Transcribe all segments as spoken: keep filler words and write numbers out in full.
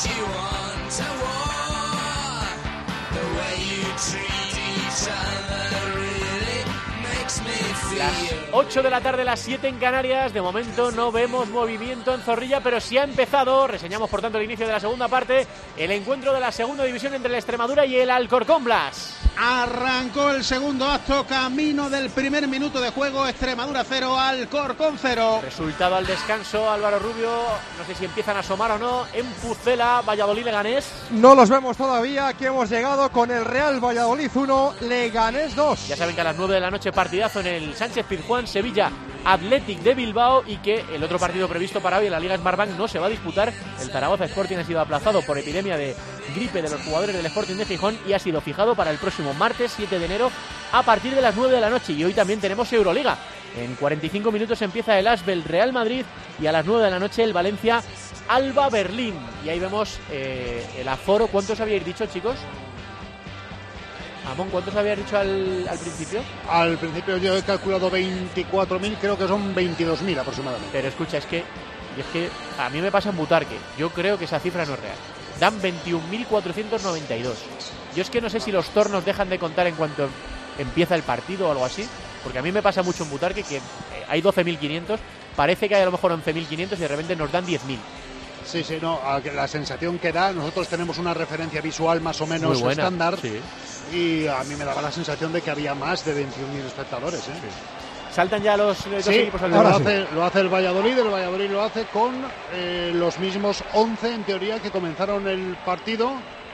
Las ocho de la tarde, las siete en Canarias. De momento no vemos movimiento en Zorrilla, pero sí ha empezado. Reseñamos por tanto el inicio de la segunda parte, el encuentro de la segunda división entre el Extremadura y el Alcorcón. Blas. Arrancó el segundo acto, camino del primer minuto de juego. Extremadura cero, Alcorcón cero. Resultado al descanso, Álvaro Rubio. No sé si empiezan a asomar o no. En Pucela, Valladolid, Leganés. No los vemos todavía. Aquí hemos llegado con el Real Valladolid uno, Leganés dos. Ya saben que a las nueve de la noche partidazo en el Sánchez Pizjuán, Sevilla Athletic de Bilbao, y que el otro partido previsto para hoy en la Liga Smartbank no se va a disputar. El Zaragoza Sporting ha sido aplazado por epidemia de gripe de los jugadores del Sporting de Gijón y ha sido fijado para el próximo martes siete de enero a partir de las nueve de la noche. Y hoy también tenemos Euroliga. En cuarenta y cinco minutos empieza el Asvel Real Madrid y a las nueve de la noche el Valencia Alba Berlín. Y ahí vemos eh, el aforo. ¿Cuántos habíais dicho, chicos? Amón, ¿cuántos habías dicho al, al principio? Al principio yo he calculado veinticuatro mil, creo que son veintidós mil aproximadamente. Pero escucha, es que, es que a mí me pasa en Butarque. Yo creo que esa cifra no es real. Dan veintiún mil cuatrocientos noventa y dos. Yo es que no sé si los tornos dejan de contar en cuanto empieza el partido o algo así, porque a mí me pasa mucho en Butarque que hay doce mil quinientos, parece que hay a lo mejor once mil quinientos y de repente nos dan diez mil. Sí, sí, no, la sensación que da, nosotros tenemos una referencia visual más o menos estándar, sí. Y a mí me daba la sensación de que había más de veintiún mil espectadores, ¿eh? Sí. ¿Saltan ya los, los sí, dos equipos al lo hace, lo hace el Valladolid, el Valladolid lo hace con eh, los mismos once en teoría que comenzaron el partido.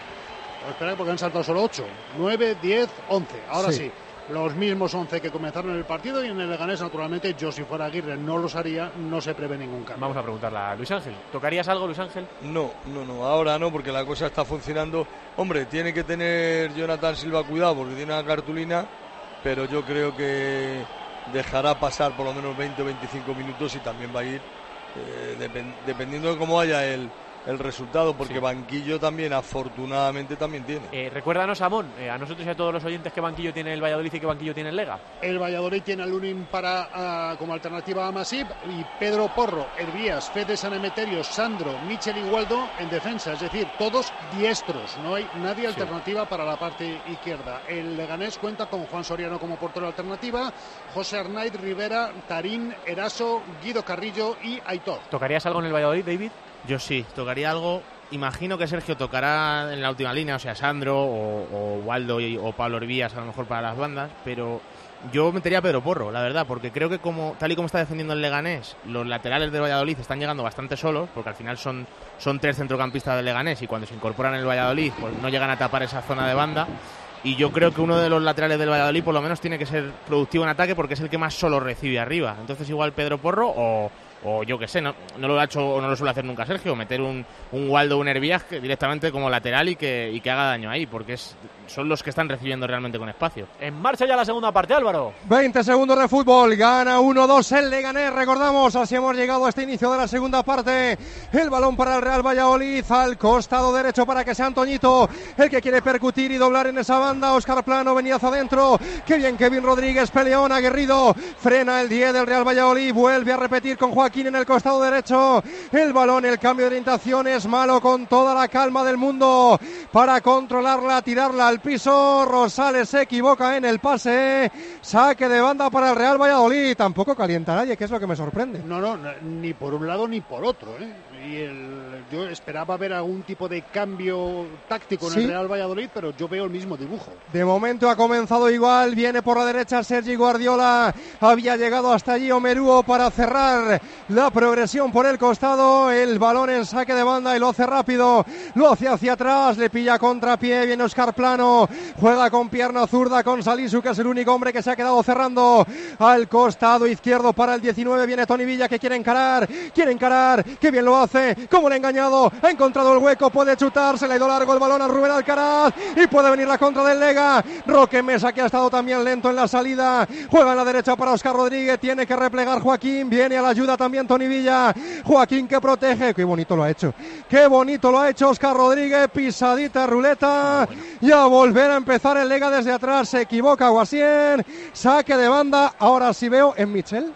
Espera, porque han saltado solo ocho, nueve, diez, once, ahora sí. sí. Los mismos once que comenzaron el partido, y en el Leganés, naturalmente, yo si fuera Aguirre no los haría, no se prevé ningún cambio. Vamos a preguntarle a Luis Ángel. ¿Tocarías algo, Luis Ángel? No, no, no, ahora no, porque la cosa está funcionando. Hombre, tiene que tener Jonathan Silva cuidado porque tiene una cartulina, pero yo creo que dejará pasar por lo menos veinte o veinticinco minutos y también va a ir eh, depend- dependiendo de cómo vaya el... el resultado, porque sí. Banquillo también, afortunadamente, también tiene. Eh, recuérdanos, Amón, eh, a nosotros y a todos los oyentes, ¿qué banquillo tiene el Valladolid y qué banquillo tiene el Lega? El Valladolid tiene a Lunin para, uh, como alternativa a Masip, y Pedro Porro, Hervías, Fede San Emeterio, Sandro, Michel y Waldo en defensa, es decir, todos diestros, no hay nadie sí. alternativa para la parte izquierda. El Leganés cuenta con Juan Soriano como portero alternativa, José Arnaiz, Rivera, Tarín, Eraso, Guido Carrillo y Aitor. ¿Tocarías algo en el Valladolid, David? Yo sí, tocaría algo. Imagino que Sergio tocará en la última línea, o sea, Sandro o, o Waldo y, o Pablo Hervías a lo mejor para las bandas, pero yo metería a Pedro Porro, la verdad, porque creo que como tal y como está defendiendo el Leganés, los laterales de Valladolid están llegando bastante solos, porque al final son, son tres centrocampistas del Leganés y cuando se incorporan en el Valladolid pues no llegan a tapar esa zona de banda. Y yo creo que uno de los laterales del Valladolid por lo menos tiene que ser productivo en ataque porque es el que más solo recibe arriba. Entonces igual Pedro Porro o... o yo que sé, no, no lo ha hecho o no lo suele hacer nunca Sergio, meter un, un Waldo o un Hervías directamente como lateral y que, y que haga daño ahí, porque es, son los que están recibiendo realmente con espacio. En marcha ya la segunda parte, Álvaro. veinte segundos de fútbol, gana uno dos el Leganés, recordamos, así hemos llegado a este inicio de la segunda parte. El balón para el Real Valladolid, al costado derecho para que sea Antoñito el que quiere percutir y doblar en esa banda. Óscar Plano venía hacia adentro, qué bien Kevin Rodríguez, peleón aguerrido, frena el diez del Real Valladolid, vuelve a repetir con Juan Joaquín en el costado derecho, el balón, el cambio de orientación es malo, con toda la calma del mundo para controlarla, tirarla al piso. Rosales se equivoca en el pase, saque de banda para el Real Valladolid. Tampoco calienta nadie, que es lo que me sorprende. No, no, ni por un lado ni por otro, ¿eh? Y el, yo esperaba ver algún tipo de cambio táctico en ¿Sí? el Real Valladolid, pero yo veo el mismo dibujo. De momento ha comenzado igual, viene por la derecha Sergi Guardiola, había llegado hasta allí Omeruo para cerrar la progresión por el costado, el balón en saque de banda y lo hace rápido, lo hace hacia atrás, le pilla contrapié, viene Óscar Plano, juega con pierna zurda con Salisu, que es el único hombre que se ha quedado cerrando al costado izquierdo para el diecinueve, viene Toni Villa que quiere encarar, quiere encarar, que bien lo hace, como le ha engañado, ha encontrado el hueco, puede chutar, se le ha ido largo el balón a Rubén Alcaraz y puede venir la contra del Lega. Roque Mesa, que ha estado también lento en la salida, juega en la derecha para Óscar Rodríguez, tiene que replegar Joaquín, viene a la ayuda también Toni Villa, Joaquín que protege, qué bonito lo ha hecho, qué bonito lo ha hecho Óscar Rodríguez, pisadita ruleta, bueno. Y a volver a empezar el Lega desde atrás, se equivoca Guasien, saque de banda, ahora sí veo en Michel.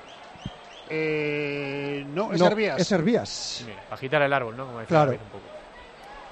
Eh, no, es no, Hervías. Es Hervías. Mira, para agitar el árbol, ¿no? Como decía claro. un poco.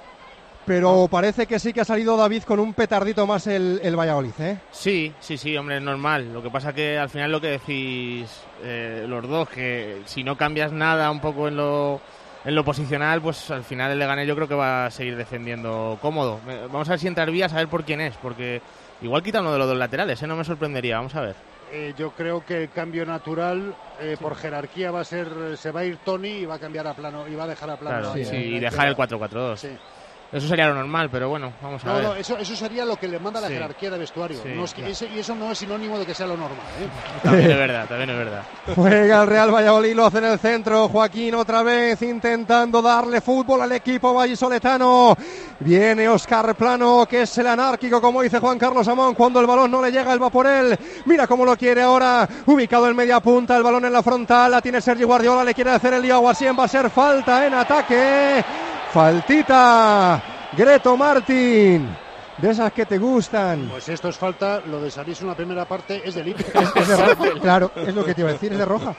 Pero parece que sí que ha salido David con un petardito más el, el Valladolid, ¿eh? Sí, sí, sí, hombre, es normal. Lo que pasa que al final lo que decís eh, los dos, que si no cambias nada un poco en lo, en lo posicional, pues al final el Leganés yo creo que va a seguir defendiendo cómodo. Vamos a ver si entra Hervías, a ver por quién es, porque igual quita uno de los dos laterales, ¿eh? No me sorprendería, vamos a ver. Eh, yo creo que el cambio natural eh, sí. por jerarquía va a ser, se va a ir Tony y va a cambiar a plano, y va a dejar a plano. Claro, sí, sí, sí, y dejar el cuatro cuatro dos. Sí. Eso sería lo normal, pero bueno, vamos a no, ver. No, eso, eso sería lo que le manda la sí. jerarquía de vestuario. Sí, no es que claro. ese, y eso no es sinónimo de que sea lo normal, ¿eh? También es verdad, también es verdad. Juega el Real Valladolid, lo hace en el centro. Joaquín otra vez intentando darle fútbol al equipo vallisoletano. Viene Óscar Plano, que es el anárquico, como dice Juan Carlos Amón, cuando el balón no le llega, él va por él. Mira cómo lo quiere ahora, ubicado en media punta, el balón en la frontal, la tiene Sergi Guardiola, le quiere hacer el lío a Guasien, va a ser falta en ataque. Faltita. Greto Martín, de esas que te gustan. Pues esto es falta, lo de salirse una primera parte es delito. Es, es de roja, claro, es lo que te iba a decir, es de roja.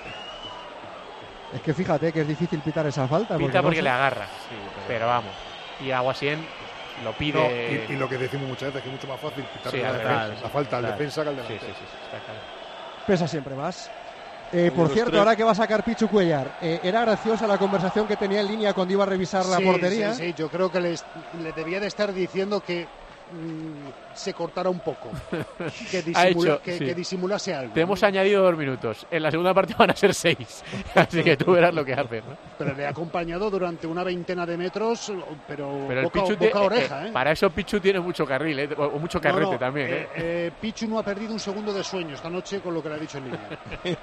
Es que fíjate que es difícil pitar esa falta. Pita porque, porque no le agarra, sí, pero vamos. Y Aguasien lo pide. No, y, y lo que decimos muchas veces, que es mucho más fácil pitar sí, la, verdad, defensa, la falta al claro. defensa que al delantero. Sí, sí, sí, está claro. Pesa siempre más. Eh, por cierto, tres... ahora que va a sacar Pichu Cuellar, eh, era graciosa la conversación que tenía en línea cuando iba a revisar la sí, portería. Sí, sí, yo creo que les, le debía de estar diciendo que mmm, se cortara un poco, que, disimula, hecho, que, sí. que disimulase algo. Te hemos añadido dos minutos, en la segunda parte van a ser seis, así que tú verás lo que hace, ¿no? Pero le ha acompañado durante una veintena de metros, pero, pero boca, Pichu boca te, oreja. Eh, ¿eh? Para eso Pichu tiene mucho carril, ¿eh? o mucho carrete no, no, también. Eh, ¿eh? eh, Pichu no ha perdido un segundo de sueño esta noche con lo que le ha dicho en línea.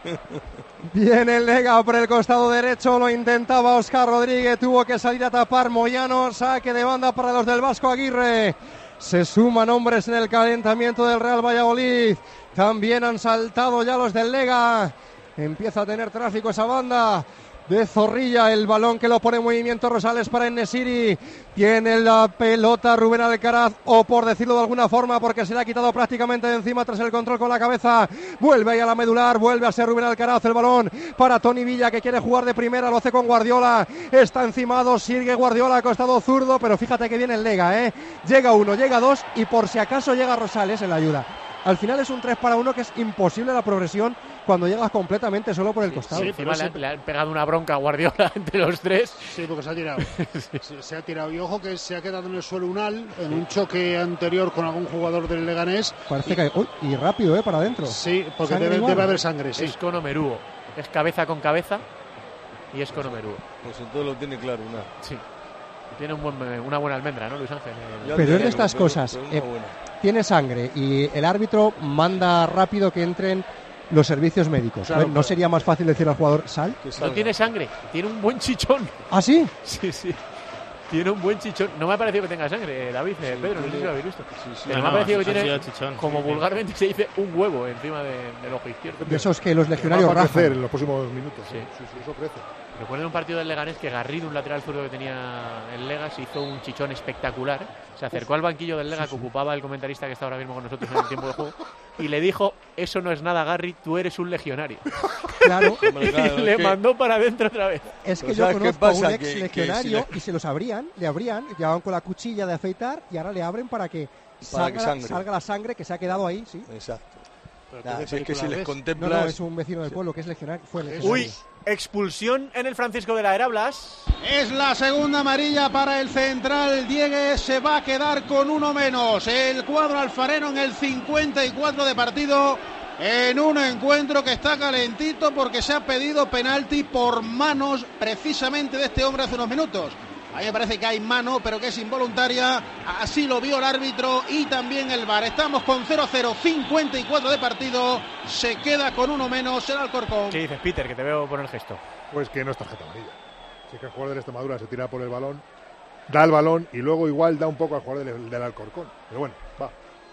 Viene el Lega por el costado derecho, lo intentaba Óscar Rodríguez, tuvo que salir a tapar Moyano, saque de banda para los del Vasco Aguirre. Se suman hombres en el calentamiento del Real Valladolid. También han saltado ya los del Lega. Empieza a tener tráfico esa banda de Zorrilla. El balón que lo pone en movimiento Rosales para En-Nesyri. Tiene la pelota Rubén Alcaraz, o por decirlo de alguna forma, porque se le ha quitado prácticamente de encima tras el control con la cabeza. Vuelve ahí a la medular, vuelve a ser Rubén Alcaraz. El balón para Tony Villa, que quiere jugar de primera, lo hace con Guardiola. Está encimado, sigue Guardiola, costado zurdo, pero fíjate que viene el Lega, ¿eh? Llega uno, llega dos y por si acaso llega Rosales en la ayuda. Al final es un tres para uno que es imposible la progresión cuando llegas completamente solo por el sí, costado. Sí, encima le, le han pegado una bronca a Guardiola entre los tres. Sí, porque se ha tirado. sí. se, se ha tirado. Y ojo que se ha quedado en el suelo Unal en un choque anterior con algún jugador del Leganés. Parece y, que... Uy, y rápido, ¿eh? Para adentro. Sí, porque debe, debe haber sangre, sí. Es con Omeruo. Es cabeza con cabeza y es con Omeruo. Pues entonces lo tiene claro, Unal. Sí. Tiene un buen, una buena almendra, ¿no, Luis Ángel? Pero, pero es de estas pero, cosas. Pero eh, tiene sangre y el árbitro manda rápido que entren los servicios médicos. Claro, ¿no claro. sería más fácil decir al jugador sal? No tiene sangre, tiene un buen chichón. ¿Ah, sí? Sí, sí. Tiene un buen chichón. No me ha parecido que tenga sangre, David, eh, sí, Pedro, no sé si lo habéis visto. Sí, sí. Pero no, me ha parecido que tiene, chichón, como sí, vulgarmente sí. se dice, un huevo encima de, del ojo izquierdo. De esos que los legionarios rajan. En los próximos minutos. Sí. Sí, sí, eso crece. Recuerdo en un partido del Leganés que Garrido, un lateral zurdo que tenía el Lega, se hizo un chichón espectacular. Se acercó al banquillo del Lega, sí, sí. que ocupaba el comentarista que está ahora mismo con nosotros en el tiempo de juego, y le dijo: eso no es nada, Garri, tú eres un legionario. Claro. Hombre, claro y le que... mandó para adentro otra vez. Es que yo conozco a un ex que, legionario que si le... y se los abrían, le abrían, llevaban con la cuchilla de afeitar y ahora le abren para que, para salga, que salga la sangre que se ha quedado ahí, sí. Exacto. Nah, es que si les contemplas... No, no, es un vecino del pueblo que es legionario. Fue legionario. Uy, expulsión en el Francisco de la Era, Blas. Es la segunda amarilla para el central. Diegues se va a quedar con uno menos. El cuadro alfareno en el cincuenta y cuatro de partido, en un encuentro que está calentito porque se ha pedido penalti por manos precisamente de este hombre hace unos minutos. A mí me parece que hay mano, pero que es involuntaria. Así lo vio el árbitro y también el V A R. Estamos con cero cero, cincuenta y cuatro de partido. Se queda con uno menos el Alcorcón. ¿Qué dices, Peter, que te veo poner el gesto? Pues que no es tarjeta amarilla. Si es que el jugador de Extremadura se tira por el balón, da el balón y luego igual da un poco al jugador del, del Alcorcón. Pero bueno, va.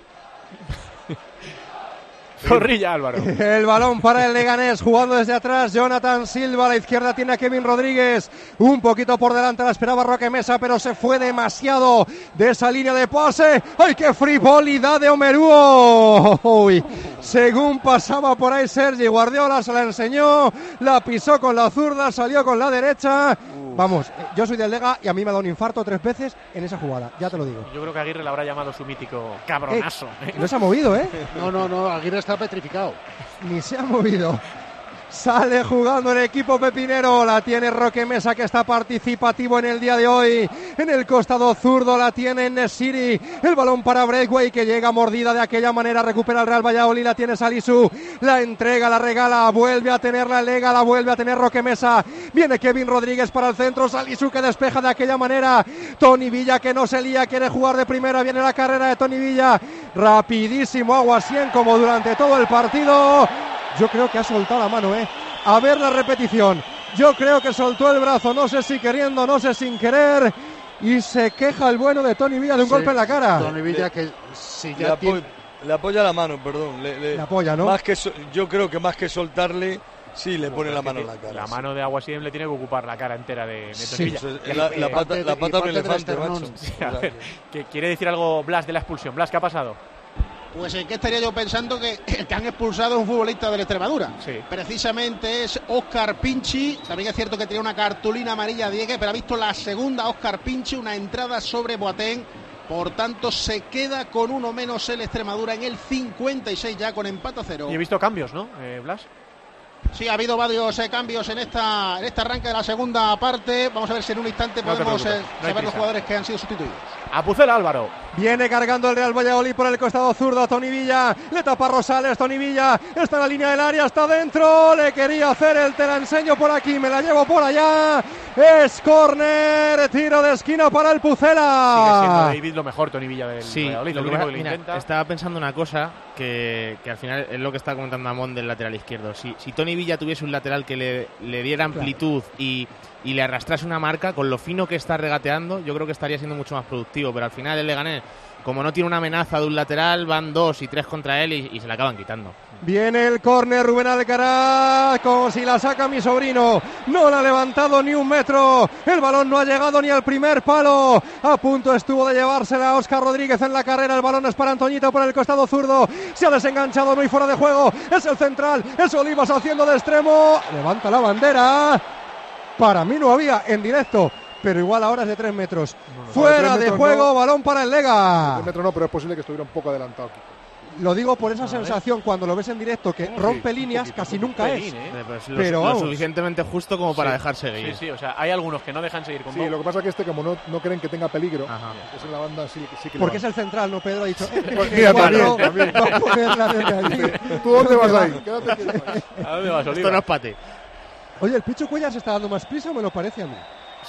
Zorrilla, Álvaro. El balón para el Leganés, jugando desde atrás Jonathan Silva, a la izquierda tiene a Kevin Rodríguez, un poquito por delante la esperaba Roque Mesa, pero se fue demasiado de esa línea de pase. ¡Ay, qué frivolidad de Omeruo! Uy, según pasaba por ahí Sergi Guardiola se la enseñó, la pisó con la zurda, salió con la derecha Vamos, yo soy del Lega y a mí me ha dado un infarto tres veces en esa jugada, ya te lo digo. Yo creo que Aguirre le habrá llamado su mítico cabronazo. Eh, no se ha movido, ¿eh? No, no, no, Aguirre está petrificado. Ni se ha movido. Sale jugando el equipo pepinero, la tiene Roque Mesa, que está participativo en el día de hoy. En el costado zurdo la tiene Nesiri, el balón para Breakway, que llega mordida de aquella manera, recupera el Real Valladolid, la tiene Salisu, la entrega, la regala, vuelve a tenerla Lega, la vuelve a tener Roque Mesa, viene Kevin Rodríguez para el centro, Salisu que despeja de aquella manera, Toni Villa que no se lía, quiere jugar de primera, viene la carrera de Toni Villa, rapidísimo Aguasien como durante todo el partido. Yo creo que ha soltado la mano, ¿eh? A ver la repetición. Yo creo que soltó el brazo, no sé si queriendo, no sé sin querer. Y se queja el bueno de Toni Villa de un sí, golpe en la cara. Toni Villa que si ya le, apo tiene... le apoya la mano, perdón. Le, le, le apoya, ¿no? Más que so yo creo que más que soltarle, sí le pone la mano en la cara. La sí. mano de Aguasien le tiene que ocupar la cara entera de, de Toni sí. Villa. Pues, la, la pata, la pata de un elefante, macho. Sí, a ver, que quiere decir algo Blas de la expulsión. Blas, ¿qué ha pasado? Pues en qué estaría yo pensando que el que han expulsado es un futbolista de la Extremadura. Sí. Precisamente es Óscar Pinchi. También es cierto que tenía una cartulina amarilla Diegue, pero ha visto la segunda Óscar Pinchi, una entrada sobre Boateng. Por tanto, se queda con uno menos el Extremadura en el cincuenta y seis ya con empate a cero. Y he visto cambios, ¿no, eh, Blas? Sí, ha habido varios eh, cambios en esta en este arranque de la segunda parte. Vamos a ver si en un instante no podemos eh, no saber los jugadores que han sido sustituidos. A Pucela, Álvaro. Viene cargando el Real Valladolid por el costado zurdo. Toni Villa, le tapa Rosales. Toni Villa está en la línea del área, está dentro. Le quería hacer el te la enseño por aquí, me la llevo por allá. Es córner, tiro de esquina para el Pucela. Sigue siendo David lo mejor, Toni Villa del sí, Valladolid. Lo Lo que único va, que le mira, intenta. Estaba pensando una cosa que, que al final es lo que está comentando Amón del lateral izquierdo. Si, si Toni Villa tuviese un lateral que le, le diera amplitud claro. y, y le arrastrase una marca, con lo fino que está regateando, yo creo que estaría siendo mucho más productivo. Pero al final el Leganés, como no tiene una amenaza de un lateral, van dos y tres contra él y, y se la acaban quitando. Viene el córner, Rubén Alcaraz, como si la saca mi sobrino, no la ha levantado ni un metro, el balón no ha llegado ni al primer palo, a punto estuvo de llevársela a Óscar Rodríguez en la carrera, el balón es para Antoñito por el costado zurdo, se ha desenganchado muy fuera de juego, es el central, es Olivas haciendo de extremo, levanta la bandera, para mí no había en directo, pero igual ahora es de tres metros, no, no, fuera de, de juego, no, balón para el Lega. tres metros no, pero es posible que estuviera un poco adelantado. Lo digo por esa a sensación ver. Cuando lo ves en directo que oh, rompe sí, líneas, poquito, casi nunca pelín, es. ¿eh? Pues lo, pero lo suficientemente justo como para sí, dejar seguir. Sí, sí, o sea, hay algunos que no dejan seguir con Sí, Bob. Lo que pasa es que este, como no, no creen que tenga peligro, es en la banda sí, sí que porque es el central, ¿no? Pedro ha dicho. Eh, pues mira, cuatro, también, también. Va a ponerla desde allí. ¿Tú dónde vas ahí? Quédate quieto. ¿A dónde vas, Oliva? Esto no es pate. Oye, ¿el Pichu Cuellar se está dando más prisa o me lo parece a mí?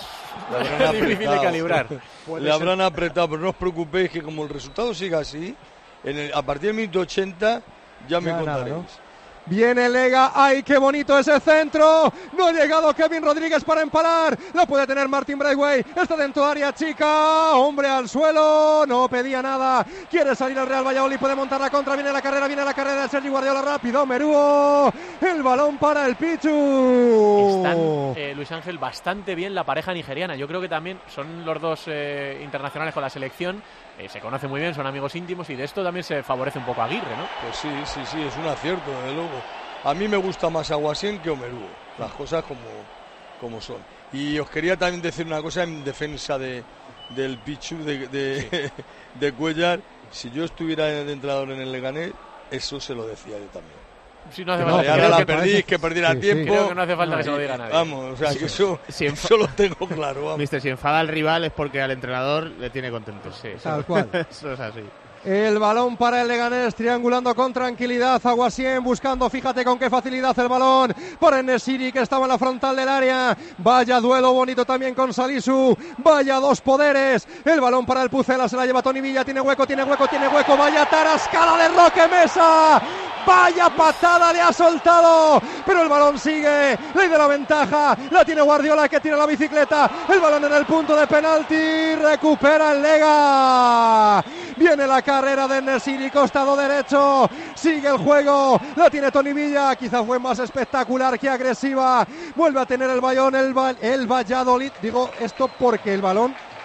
Es difícil de calibrar. Le habrán apretado, pero no os preocupéis que como el resultado siga así, en el, a partir del minuto ochenta ya me ya contaréis. Nada, ¿no? Viene Lega, ¡ay, qué bonito ese centro! No ha llegado Kevin Rodríguez para empalar, lo puede tener Martin Braithwaite, está dentro de área chica, hombre al suelo, no pedía nada, quiere salir el Real Valladolid, puede montar la contra, viene la carrera, viene la carrera de Sergi Guardiola, rápido, Merúo, el balón para el Pichu. Están, eh, Luis Ángel, bastante bien la pareja nigeriana, yo creo que también son los dos eh, internacionales con la selección. Eh, se conocen muy bien, son amigos íntimos y de esto también se favorece un poco a Aguirre, ¿no? Pues sí, sí, sí, es un acierto, desde luego. A mí me gusta más Aguasien que Omerúo, las cosas como, como son. Y os quería también decir una cosa en defensa de, del Pichu, de, de, sí. de Cuellar. Si yo estuviera de entrenador en el Leganés, eso se lo decía yo también. Si no hace no, falta, ya creo la que perdí, que perdiera sí, tiempo. Creo que no hace falta no, que se lo diga a nadie. Vamos, o sea, que eso, si eso lo tengo claro. Vamos. Mister, si enfada al rival es porque al entrenador le tiene contento. Sí, tal cual. Eso es así. El balón para el Leganés, triangulando con tranquilidad, Aguasien buscando, fíjate con qué facilidad el balón para Nesiri que estaba en la frontal del área, vaya duelo bonito también con Salisu, vaya dos poderes, el balón para el Pucela, se la lleva Toni Villa, tiene hueco, tiene hueco, tiene hueco, vaya tarascada de Roque Mesa, vaya patada le ha soltado, pero el balón sigue, ley de la ventaja, la tiene Guardiola que tira la bicicleta, el balón en el punto de penalti, recupera el Lega, viene la carrera de Nesiri, costado derecho, sigue el juego, la tiene Toni Villa, quizás fue más espectacular que agresiva, vuelve a tener el balón el, el Valladolid, digo esto porque el balón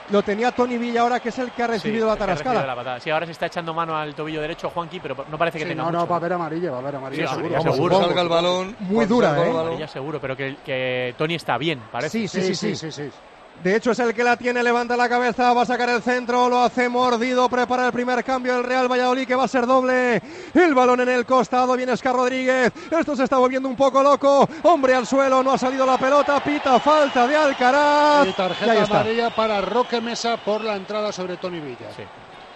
lo tenía Toni Villa ahora, que es el que ha recibido sí, la el que ha recibido tarascada. la patada. Sí, ahora se está echando mano al tobillo derecho Juanqui, pero no parece que Sí, tenga no, mucho. no, va a haber amarilla, va a haber amarilla, Sí, seguro. amarilla, Vamos, seguro. Salga el balón. Muy cuando dura, salga el ¿eh? balón. Ya seguro, pero que, que Toni está bien, parece. Sí, sí, sí, sí. sí, sí. De hecho, es el que la tiene, levanta la cabeza, va a sacar el centro, lo hace mordido, prepara el primer cambio el Real Valladolid, que va a ser doble. El balón en el costado, viene Óscar Rodríguez. Esto se está volviendo un poco loco. Hombre al suelo, no ha salido la pelota, pita falta de Alcaraz. Y tarjeta amarilla para Roque Mesa por la entrada sobre Toni Villa. Sí.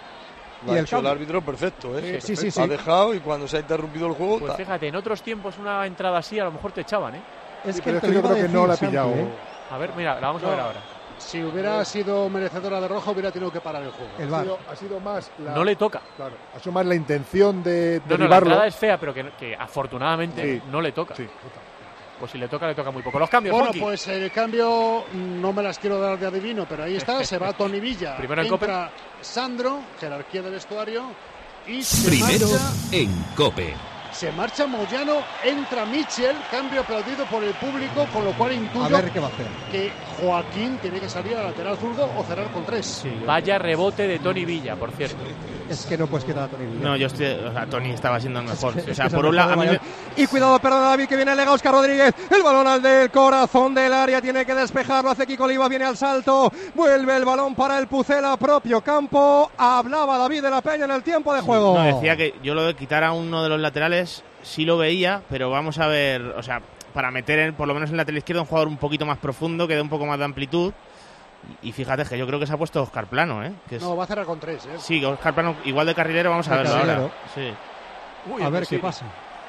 Lo Y ha el hecho cambio. el árbitro perfecto, ¿eh? Sí, sí, sí. Ha dejado y cuando se ha interrumpido el juego... Pues ta- fíjate, en otros tiempos una entrada así a lo mejor te echaban, ¿eh? Es Sí, que pero te es que lo yo iba a creo que decir, no la ha Santi, pillado. ¿eh? A ver, mira, la vamos a No. ver ahora. Si hubiera sido merecedora de roja, hubiera tenido que parar el juego. El Ha V A R. sido, ha sido más la, No le toca. claro, ha sido más la intención de No, no, la derribarlo. entrada es fea, pero que, que afortunadamente Sí. no le toca. Sí, total. Pues si le toca, le toca muy poco. Los cambios, Bueno, Juanqui. pues el cambio no me las quiero dar de adivino, pero ahí está, se va Toni Villa. Primero en entra Sandro, jerarquía del vestuario, y se Primero marcha, en COPE. se marcha Moyano, entra Michel, cambio aplaudido por el público, con lo cual A intuyo ver qué va a hacer. que Joaquín tiene que salir a lateral zurdo o cerrar con tres. Sí, vaya rebote de Toni Villa, por cierto. Es que no puedes quitar a Toni Villa. No, yo estoy, o sea, Toni estaba siendo el mejor. Es O sea, que por es un el lado, a mejor mí de me- Valladolid. Y cuidado, perdona David, que viene Lega Óscar Rodríguez. El balón al del corazón del área, tiene que despejarlo. Hace Kiko Oliva, viene al salto. Vuelve el balón para el Pucela, propio campo. Hablaba David de la Peña en el tiempo de juego. No, decía que yo lo de quitar a uno de los laterales sí lo veía, pero vamos a ver, o sea, para meter en, por lo menos en el lateral izquierdo un jugador un poquito más profundo, que dé un poco más de amplitud. Y fíjate que yo creo que se ha puesto Óscar Plano, ¿eh? Que es- No, va a cerrar con tres. ¿eh? Sí, Óscar Plano igual de carrilero, vamos a De verlo carrilero. ahora. Sí. Uy, A ver sí. qué pasa.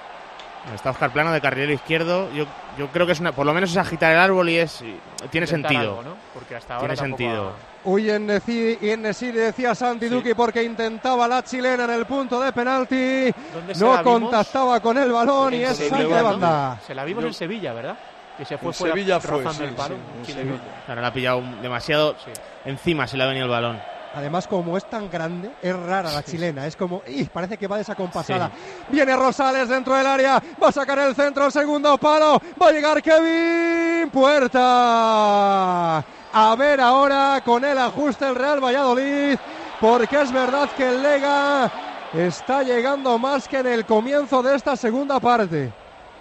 Está Óscar Plano de carrilero izquierdo. Yo, yo creo que es una, por lo menos es agitar el árbol y es tiene Intentar sentido. algo, ¿no? Porque hasta ahora Tiene tampoco sentido. ha- Uy, en Nesiri decía Santi Sí. Duque porque intentaba la chilena en el punto de penalti. ¿Dónde se No la vimos? contactaba con el balón y En es Sevilla, saque de ¿no? banda. Se la vimos en Sevilla, ¿verdad? Que se fue En fuera Sevilla fue, rozando sí, el palo. sí, en Sí, Sevilla. Claro, le ha pillado demasiado Sí. encima, se le ha venido el balón. Además, como es tan grande, es rara la chilena. Es como, ¡ih! Parece que va desacompasada. Viene Rosales dentro del área. Va a sacar el centro, segundo palo. Va a llegar Kevin Puerta. A ver ahora con el ajuste el Real Valladolid. Porque es verdad que el Lega está llegando más que en el comienzo de esta segunda parte.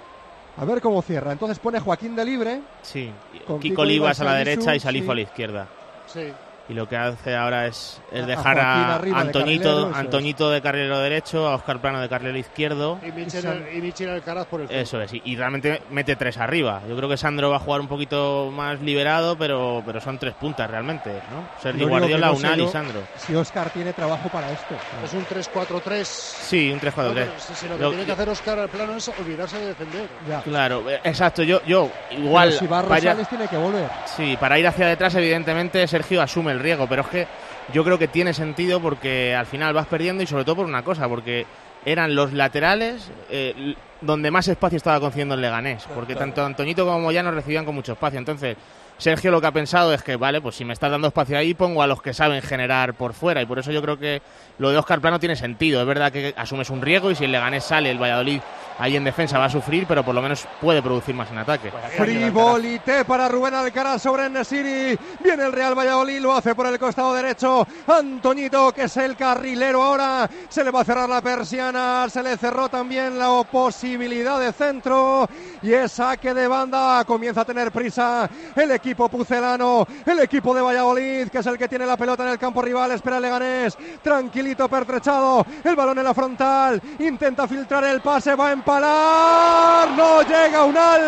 A ver cómo cierra. Entonces pone Joaquín de libre. Sí. Con Kiko Kiko Olivas Olivas a la Salisu, derecha y Salifo sí. a la izquierda. Sí. Y lo que hace ahora es, es A- a dejar Joaquín a, arriba de Antoñito, carrilero, eso es. Antoñito de carrilero derecho, a Óscar Plano de carrilero izquierdo. Y Michel, y Michel Alcaraz por el centro. Eso es, y, y realmente mete tres arriba. Yo creo que Sandro va a jugar un poquito más liberado, pero, pero son tres puntas realmente, ¿no? Sergio Lo único Guardiola, que no sé Unal y yo Sandro. Si Óscar tiene trabajo para esto. Es un tres cuatro tres. Sí, un tres cuatro tres. Si, si lo que Lo- tiene que hacer Óscar al plano es olvidarse de defender. Ya. Claro, eh, exacto. Yo, yo igual. Pero si va vaya- Rosales tiene que volver. Sí, para ir hacia detrás, evidentemente, Sergio asume el riesgo, pero es que yo creo que tiene sentido porque al final vas perdiendo y sobre todo por una cosa, porque eran los laterales eh, l- donde más espacio estaba concediendo el Leganés, porque tanto Antoñito como Moyano recibían con mucho espacio. Entonces, Sergio lo que ha pensado es que, vale, pues si me estás dando espacio ahí, pongo a los que saben generar por fuera, y por eso yo creo que lo de Óscar Plano tiene sentido. Es verdad que asumes un riesgo y si el Leganés sale, el Valladolid ahí en defensa va a sufrir, pero por lo menos puede producir más en ataque. Pues aquí ha llegado Frivolité para Rubén Alcaraz sobre Nesiri. Viene el Real Valladolid, lo hace por el costado derecho. Antoñito, que es el carrilero ahora. Se le va a cerrar la persiana. Se le cerró también la posibilidad de centro. Y es saque de banda. Comienza a tener prisa el equipo pucelano. El equipo de Valladolid, que es el que tiene la pelota en el campo rival. Espera el Leganés. Tranquilito, pertrechado. El balón en la frontal. Intenta filtrar el pase. Va a empalar. No llega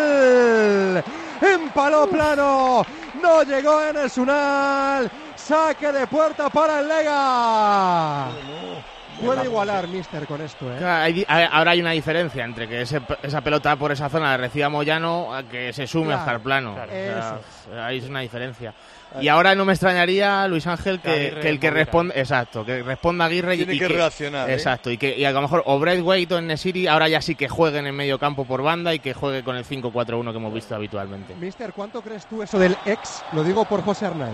Unal. Empaló Plano. No llegó Enes Unal. Saque de puerta para el Lega. Puede igualar, mister, con esto, ¿eh? Claro, hay di- hay- ahora hay una diferencia entre que ese- esa pelota por esa zona la reciba Moyano a que se sume Claro, a Óscar Plano. claro. O sea, ahí es una diferencia. Y ahora no me extrañaría, Luis Ángel, que, Aguirre que el que Moguera. responde, exacto, que responda Aguirre y, Tiene y que reaccionar, ¿eh? Exacto, y que y a lo mejor o Braithwaite o Nesiri ahora ya sí que jueguen en medio campo por banda y que juegue con el cinco cuatro uno que hemos visto habitualmente. Mister, ¿cuánto crees tú eso del ex? Lo digo por José Arnaiz.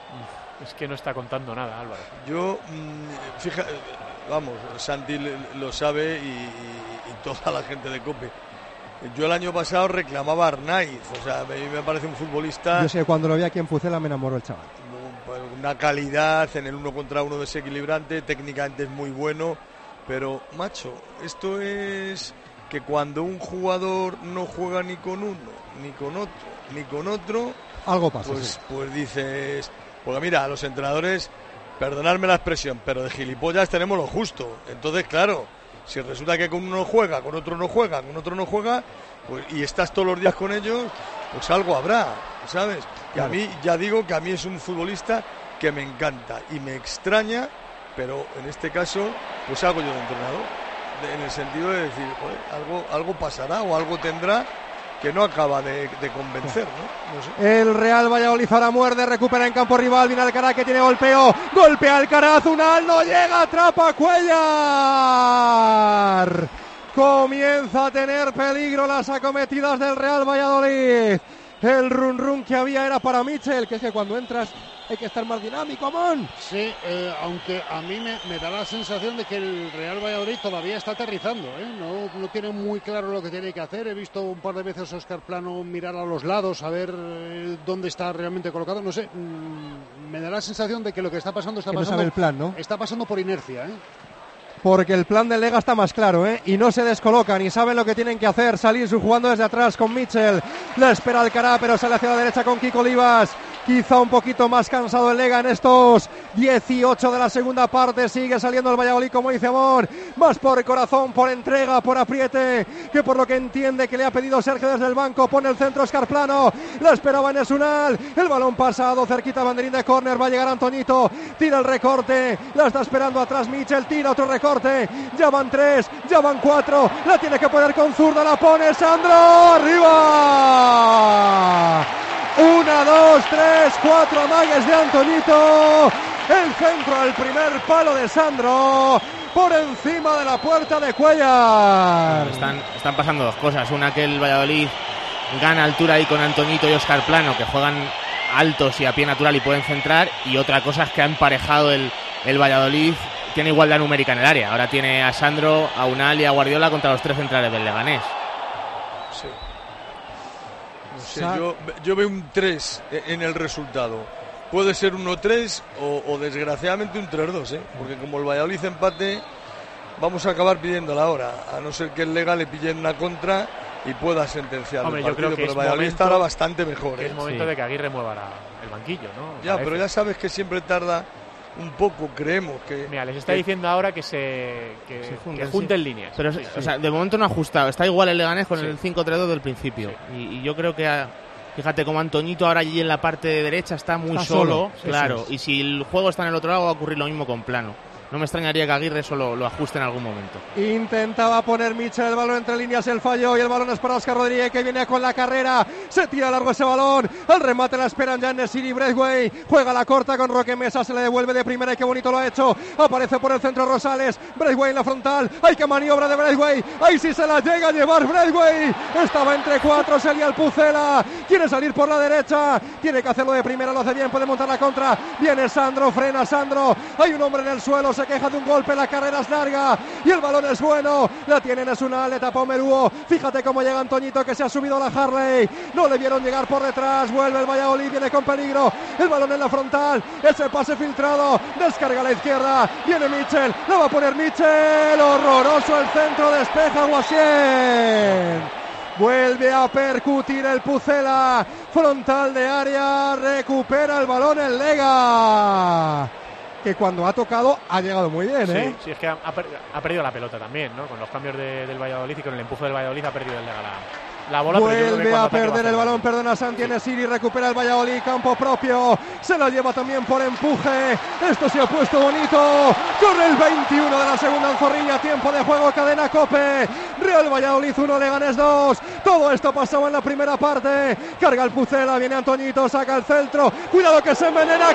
Es que no está contando nada, Álvaro. Yo, mm, fija, vamos, Santi le- lo sabe y, y- y toda la gente de COPE. Yo el año pasado reclamaba a Arnaiz, o sea, a mí me parece un futbolista Yo sé, cuando lo vi aquí en Pucela me enamoró el chaval. pues, una calidad en el uno contra uno desequilibrante, técnicamente es muy bueno, pero, macho, esto es que cuando un jugador no juega ni con uno, ni con otro, ni con otro, algo pasa. Pues, sí. pues dices, porque mira, los entrenadores, perdonadme la expresión, pero de gilipollas tenemos lo justo. Entonces, claro, si resulta que con uno juega, con otro no juega, con otro no juega, pues, y estás todos los días con ellos, pues algo habrá, ¿sabes? Y claro. A mí, ya digo que a mí es un futbolista que me encanta y me extraña, pero en este caso, pues hago yo de entrenador. En el sentido de decir, joder, algo, algo pasará o algo tendrá que no acaba de, de convencer, ¿no? No sé. El Real Valladolid ahora muerde, recupera en campo rival, viene Alcaraz que tiene golpeo, golpea Alcaraz, Unal no llega, atrapa Cuellar. Comienza a tener peligro las acometidas del Real Valladolid. El run run que había era para Michel, que es que cuando entras hay que estar más dinámico, Amón. Sí, eh, aunque a mí me, me da la sensación de que el Real Valladolid todavía está aterrizando, ¿eh? no, no tiene muy claro lo que tiene que hacer. He visto un par de veces a Óscar Plano mirar a los lados, a ver eh, dónde está realmente colocado. No sé, mmm, me da la sensación de que lo que está pasando está que pasando, no sabe el plan, ¿no? Está pasando por inercia, ¿eh? Porque el plan del Lega está más claro, ¿eh? Y no se descolocan y saben lo que tienen que hacer. Salir jugando desde atrás con Michel. La espera Alcaraz, pero sale hacia la derecha con Kiko Olivas. Quizá un poquito más cansado el Lega en estos dieciocho de la segunda parte. Sigue saliendo el Valladolid, como dice Amor. Más por corazón, por entrega, por apriete, que por lo que entiende que le ha pedido Sergio desde el banco. Pone el centro Óscar Plano. La esperaba Enes Unal. El balón pasado, cerquita banderín de córner. Va a llegar Antoñito. Tira el recorte. La está esperando atrás Michel. Tira otro recorte. Ya van tres, ya van cuatro. La tiene que poner con zurda. La pone Sandro. Arriba. Una, dos, tres, cuatro amagues de Antoñito. El centro al primer palo de Sandro. Por encima de la puerta de Cuellar. Están, están pasando dos cosas. Una, que el Valladolid gana altura ahí con Antoñito y Óscar Plano, que juegan altos y a pie natural y pueden centrar. Y otra cosa es que ha emparejado el, el Valladolid. Tiene igualdad numérica en el área. Ahora tiene a Sandro, a Unal y a Guardiola contra los tres centrales del Leganés. Sí. No sé, yo, yo veo un tres en el resultado. Puede ser uno tres o, o desgraciadamente un tres dos, ¿eh? Porque como el Valladolid empate, vamos a acabar pidiéndola ahora. A no ser que el Lega le pille una contra y pueda sentenciar Hombre, el partido. yo creo que pero es el Valladolid momento, estará bastante mejor, ¿eh? Es momento sí. de que Aguirre mueva la, el banquillo, ¿no? Ya, Parece. pero ya sabes que siempre tarda un poco, creemos que... Mira, les está que, diciendo ahora que se que, se junten, que junten sí. líneas. Pero, sí, o sí. sea, de momento no ha ajustado. Está igual el Leganés con sí. el cinco tres dos del principio. Sí. Y, y yo creo que, a, fíjate, como Antoñito ahora allí en la parte derecha está muy está solo, solo. Claro. Sí, y si el juego está en el otro lado va a ocurrir lo mismo con Plano. No me extrañaría que Aguirre eso lo, lo ajuste en algún momento. Intentaba poner Michel el balón entre líneas, el fallo, y el balón es para Óscar Rodríguez, que viene con la carrera. Se tira largo ese balón. Al remate la esperan ya Nesiri Braithwaite. Juega la corta con Roque Mesa, se le devuelve de primera y qué bonito lo ha hecho. Aparece por el centro Rosales. Braithwaite en la frontal. ¡Ay, qué maniobra de Braithwaite! ¡Ahí sí se la llega a llevar Braithwaite! Estaba entre cuatro, salía el Pucela. Quiere salir por la derecha. Tiene que hacerlo de primera, lo hace bien, puede montar la contra. Viene Sandro, frena Sandro. Hay un hombre en el suelo, se queja de un golpe, la carrera es larga y el balón es bueno, la tiene Nesunal, le tapó Merúo, fíjate cómo llega Antoñito, que se ha subido a la Harley, no le vieron llegar por detrás, vuelve el Valladolid, viene con peligro, el balón en la frontal, ese pase filtrado, descarga a la izquierda, viene Michel, lo va a poner Michel, horroroso el centro, despeja Guasien. Vuelve a percutir el Pucela, frontal de área, recupera el balón el Lega, que cuando ha tocado ha llegado muy bien, ¿eh? Sí, sí, es que ha, ha, per, ha perdido la pelota también, ¿no? Con los cambios de, del Valladolid y con el empuje del Valladolid ha perdido el Lega la, la bola. Vuelve pero a perder el balón, perdona Santi Nesiri, recupera el Valladolid, campo propio, se la lleva también por empuje, esto se ha puesto bonito, con el veintiuno de la segunda en Zorrilla, tiempo de juego, cadena COPE, Real Valladolid uno, Leganés dos, todo esto pasaba en la primera parte, carga el Pucela, viene Antoñito, saca el centro, cuidado que se envenena,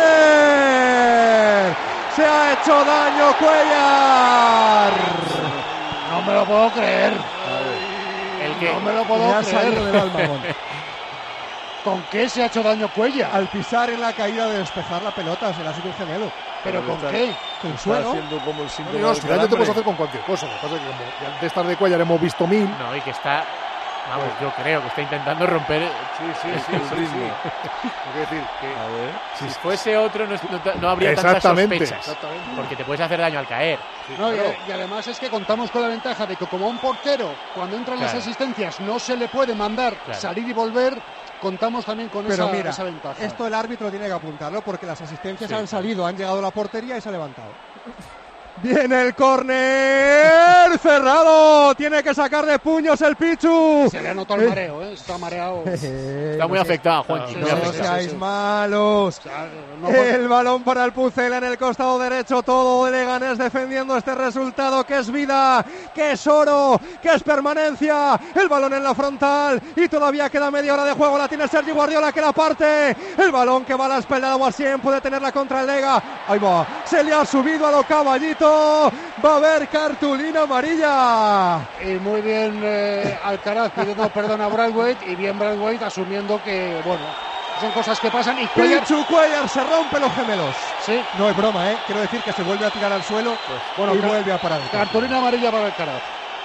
córner, se ha hecho daño Cuellar, no me lo puedo creer. El que no me lo puedo ha creer. Salido del alma, ¿Con qué se ha hecho daño Cuellar? Al pisar en la caída de despejar la pelota, se le ha sido un gemelo. ¿Pero con qué? Con el suelo. Como el no, no, si daño te puedes hacer con cualquier cosa. Lo que pasa es que como de estar de Cuellar hemos visto mil. No, y que está Vamos, yo creo que está intentando romper. Sí, sí, sí, el sí, ritmo. sí. Quiero decir que A ver. Si fuese otro, no, no, no habría tantas Exactamente, sospechas. exactamente. Porque te puedes hacer daño al caer. No, y, claro. y además es que contamos con la ventaja de que como un portero, cuando entran Claro. las asistencias, no se le puede mandar Claro. salir y volver, contamos también con Pero esa, mira, esa ventaja. esto el árbitro tiene que apuntarlo porque las asistencias Sí. han salido, han llegado a la portería y se ha levantado. Viene el córner cerrado, tiene que sacar de puños el Pichu. Se le ha notado el mareo, ¿eh? Está mareado. Está muy afectado, Juanqui. Sí, muy sí, No sí, afectado. seáis sí. malos. O sea, no puede- El balón para el Pucela en el costado derecho, todo de Leganés defendiendo este resultado que es vida, que es oro, que es permanencia. El balón en la frontal y todavía queda media hora de juego, la tiene Sergi Guardiola que la parte. El balón que va a la espalda de Guasien, puede tenerla contra el Lega. Ahí va, se le ha subido a lo caballito. Va a haber cartulina amarilla. Y muy bien eh, Alcaraz pidiendo perdón a Braithwaite y bien Braithwaite asumiendo que, bueno, son cosas que pasan y Cuellar, Pichu Cuellar se rompe los gemelos. sí, No es broma, ¿eh? Quiero decir que se vuelve a tirar al suelo bueno, y ca- vuelve a parar. cartulina amarilla para Alcaraz.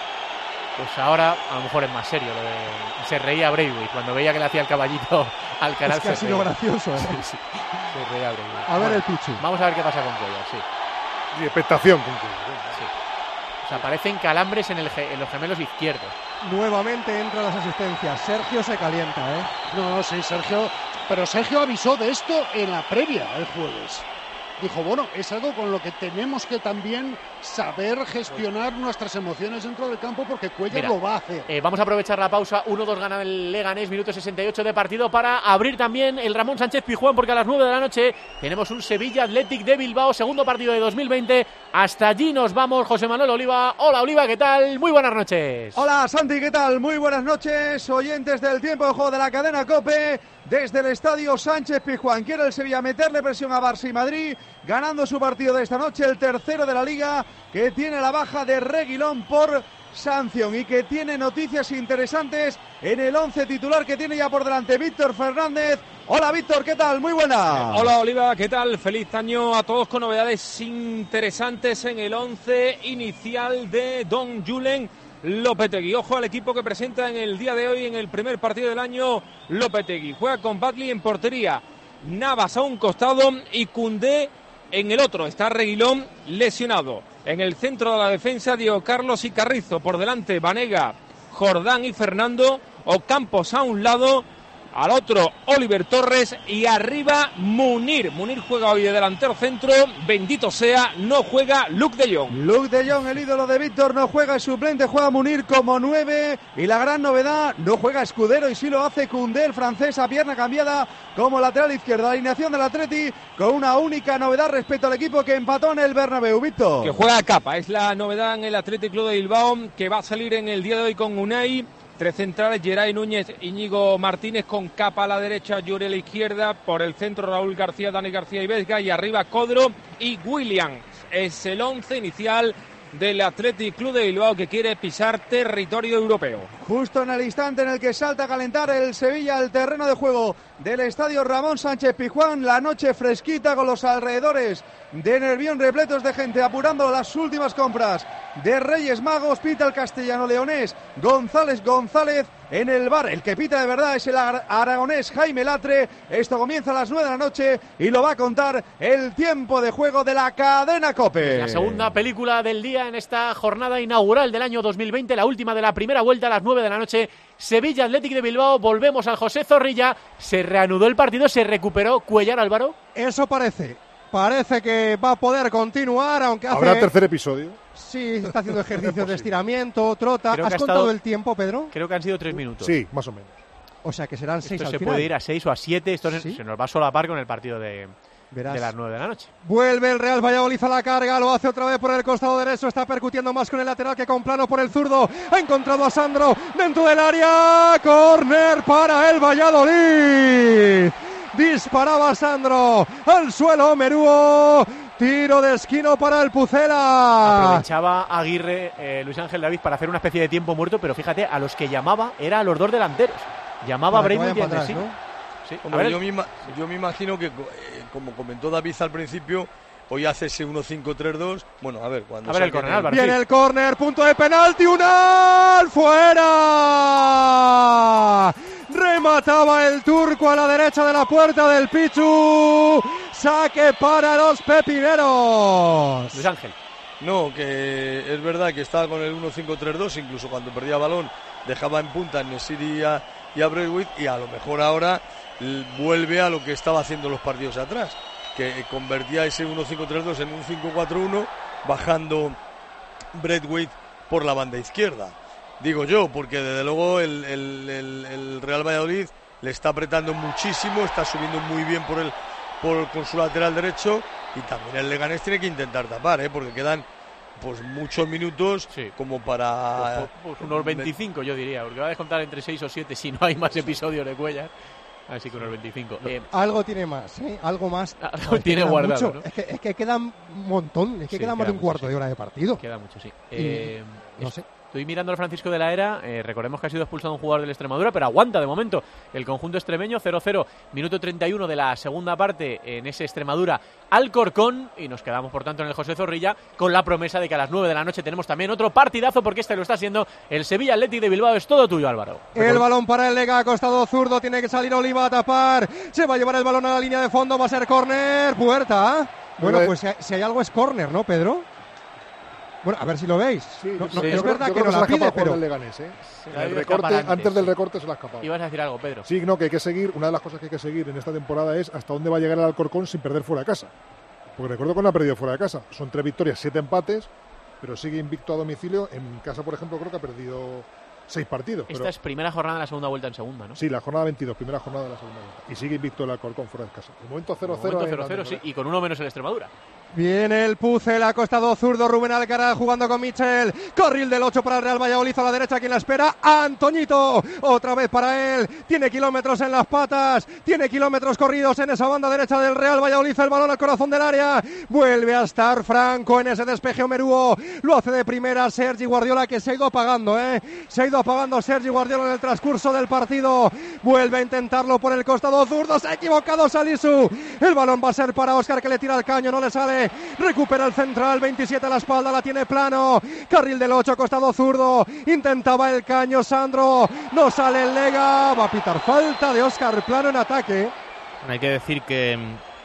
Pues ahora a lo mejor es más serio. Lo de... Se reía Braithwaite cuando veía que le hacía el caballito al canal. Es que ha sido gracioso, ¿eh? Sí, sí. Se reía Braithwaite. A ver Bueno, el Pichu. Vamos a ver qué pasa con Cuellar, sí. Sí, expectación con Cuellar, ¿eh? sí. O sea, aparecen calambres en, el ge- en los gemelos izquierdos. Nuevamente entran las asistencias. Sergio se calienta, ¿eh? No, sí, Sergio, pero Sergio avisó de esto en la previa el jueves. Dijo, bueno, es algo con lo que tenemos que también saber gestionar nuestras emociones dentro del campo porque Cuellar Mira, lo va a hacer. Eh, vamos a aprovechar la pausa. uno dos gana el Leganés, minuto sesenta y ocho de partido para abrir también el Ramón Sánchez Pizjuán, porque a las nueve de la noche tenemos un Sevilla Athletic de Bilbao, segundo partido de dos mil veinte. Hasta allí nos vamos. José Manuel Oliva. Hola, Oliva, ¿qué tal? Muy buenas noches. Hola Santi, ¿qué tal? Muy buenas noches, oyentes del tiempo de juego de la cadena COPE, desde el estadio Sánchez Pizjuán. Quiere el Sevilla meterle presión a Barça y Madrid, ganando su partido de esta noche, el tercero de la Liga, que tiene la baja de Reguilón por sanción y que tiene noticias interesantes en el once titular que tiene ya por delante Víctor Fernández. Hola Víctor, ¿qué tal? Muy buena. Hola Oliva, ¿qué tal? Feliz año a todos con novedades interesantes en el once inicial de Don Julen Lopetegui. Ojo al equipo que presenta en el día de hoy en el primer partido del año Lopetegui. Juega con Batley en portería, Navas a un costado y Koundé en el otro. Está Reguilón lesionado. En el centro de la defensa Diego Carlos y Carrizo. Por delante Banega, Jordán y Fernando. Ocampos a un lado, al otro Oliver Torres y arriba Munir. Munir juega hoy de delantero centro, bendito sea, no juega Luke de Jong. Luke de Jong, el ídolo de Víctor, no juega, el suplente juega Munir como nueve y la gran novedad, no juega Escudero y sí lo hace Koundé, el francés a pierna cambiada como lateral izquierdo. La alineación del Atleti con una única novedad respecto al equipo que empató en el Bernabéu, Víctor. Que juega a capa, es la novedad en el Athletic Club de Bilbao, que va a salir en el día de hoy con Unai. Tres centrales, Geray Núñez, Íñigo Martínez con Capa a la derecha, Yuri a la izquierda, por el centro Raúl García, Dani García y Vesga, y arriba Codro y Williams. Es el once inicial del Athletic Club de Bilbao que quiere pisar territorio europeo. Justo en el instante en el que salta a calentar el Sevilla al terreno de juego del estadio Ramón Sánchez Pizjuán, la noche fresquita con los alrededores de Nervión repletos de gente apurando las últimas compras de Reyes Magos. Pita el castellano leonés González González en el bar. El que pita de verdad es el aragonés Jaime Latre. Esto comienza a las nueve de la noche y lo va a contar el tiempo de juego de la cadena COPE. La segunda película del día en esta jornada inaugural del año dos mil veinte, la última de la primera vuelta a las nueve de la noche. Sevilla Athletic de Bilbao, volvemos al José Zorrilla. Se reanudó el partido, se recuperó Cuellar, Álvaro. Eso parece. Parece que va a poder continuar, aunque hace... ¿Habrá tercer episodio? Sí, está haciendo ejercicios de estiramiento, trota. Creo ¿Has que ha contado estado- el tiempo, Pedro? Creo que han sido tres minutos. Sí, más o menos. O sea, que serán seis Esto al se final. puede ir a seis o a siete. Esto se- ¿Sí? se nos va a solapar con el partido de, Verás. de las nueve de la noche. Vuelve el Real Valladolid a la carga, lo hace otra vez por el costado derecho, está percutiendo más con el lateral que con Plano por el zurdo. Ha encontrado a Sandro dentro del área, córner para el Valladolid. Disparaba Sandro al suelo Merúo. Tiro de esquina para el Pucela. Aprovechaba Aguirre, eh, Luis Ángel David, para hacer una especie de tiempo muerto, pero fíjate, a los que llamaba era a los dos delanteros. Llamaba a Para que Braithwaite y a vayan para Nesiri. atrás, Sí. A Hombre, ver, yo, me ima- yo me imagino que, eh, como comentó David al principio, hoy hace ese uno cinco tres dos. Bueno, a ver, cuando a ver el córner, Álvaro. Viene sí. el córner, punto de penalti, Unal, fuera. Remataba el turco a la derecha de la puerta del Pichu. Saque para los pepineros. Luis Ángel. No, que es verdad que estaba con el uno cinco tres dos, incluso cuando perdía balón dejaba en punta a Nesiri y a, y a Braithwaite, y a lo mejor ahora l- vuelve a lo que estaba haciendo los partidos atrás, que convertía ese uno cinco tres dos en un cinco cuatro uno, bajando Braithwaite por la banda izquierda. Digo yo, porque desde luego el, el, el, el Real Valladolid le está apretando muchísimo, está subiendo muy bien por el por con su lateral derecho, y también el Leganés tiene que intentar tapar, ¿eh? Porque quedan pues muchos minutos sí. como para... Pues, pues, pues unos veinticinco yo diría, porque va a descontar entre seis o siete si no hay más episodios de Cuellar. Así que unos veinticinco. Eh, algo tiene más, ¿eh? Algo más. Algo tiene guardado, mucho. ¿no? Es que, es que queda un montón, es que sí, queda más de un mucho, cuarto sí. de hora de partido. Queda mucho, sí. Y, Eh, no es, sé. Estoy mirando al Francisco de la Era, eh, recordemos que ha sido expulsado un jugador del Extremadura, pero aguanta de momento el conjunto extremeño, cero cero, minuto treinta y uno de la segunda parte en ese Extremadura Alcorcón, y nos quedamos por tanto en el José Zorrilla con la promesa de que a las nueve de la noche tenemos también otro partidazo, porque este lo está haciendo el Sevilla Athletic de Bilbao. Es todo tuyo, Álvaro. El balón para el Lega, costado zurdo, tiene que salir Oliva a tapar, se va a llevar el balón a la línea de fondo, va a ser córner, puerta. Bueno, pues si hay, si hay algo es córner, ¿no, Pedro? Bueno, a ver si lo veis. Sí, no, sí, no, yo es creo, verdad yo que creo no se la la pide, escapa pero... del Leganés, ¿eh? Se En el la recorte, escapa antes. antes, del sí. recorte se la ha escapado. Ibas a decir algo, Pedro. Sí, no, que hay que seguir, una de las cosas que hay que seguir en esta temporada es hasta dónde va a llegar el Alcorcón sin perder fuera de casa. Porque recuerdo que no ha perdido fuera de casa. Son tres victorias, siete empates, pero sigue invicto a domicilio. En casa, por ejemplo, creo que ha perdido seis partidos. Esta pero... es primera jornada de la segunda vuelta en segunda, ¿no? Sí, la jornada veintidós, primera jornada de la segunda vuelta. Y sigue invicto el Alcorcón fuera de casa. De momento cero cero. cero cero, sí, y con uno menos el Extremadura. Viene el Pucel, ha costado zurdo, Rubén Alcaraz jugando con Michel, carril del ocho para el Real Valladolid, a la derecha quien la espera, Antoñito, otra vez para él, tiene kilómetros en las patas, tiene kilómetros corridos en esa banda derecha del Real Valladolid, el balón al corazón del área, vuelve a estar Franco en ese despeje Omeruo, lo hace de primera Sergi Guardiola, que se ha ido apagando, eh, se ha ido apagando Sergi Guardiola en el transcurso del partido, vuelve a intentarlo por el costado zurdo, se ha equivocado Salisu, el balón va a ser para Óscar, que le tira al caño, no le sale. Recupera el central, veintisiete a la espalda, la tiene Plano, carril del ocho, costado zurdo, intentaba el caño Sandro, no sale el Lega, va a pitar falta de Óscar Plano en ataque. Hay que decir que,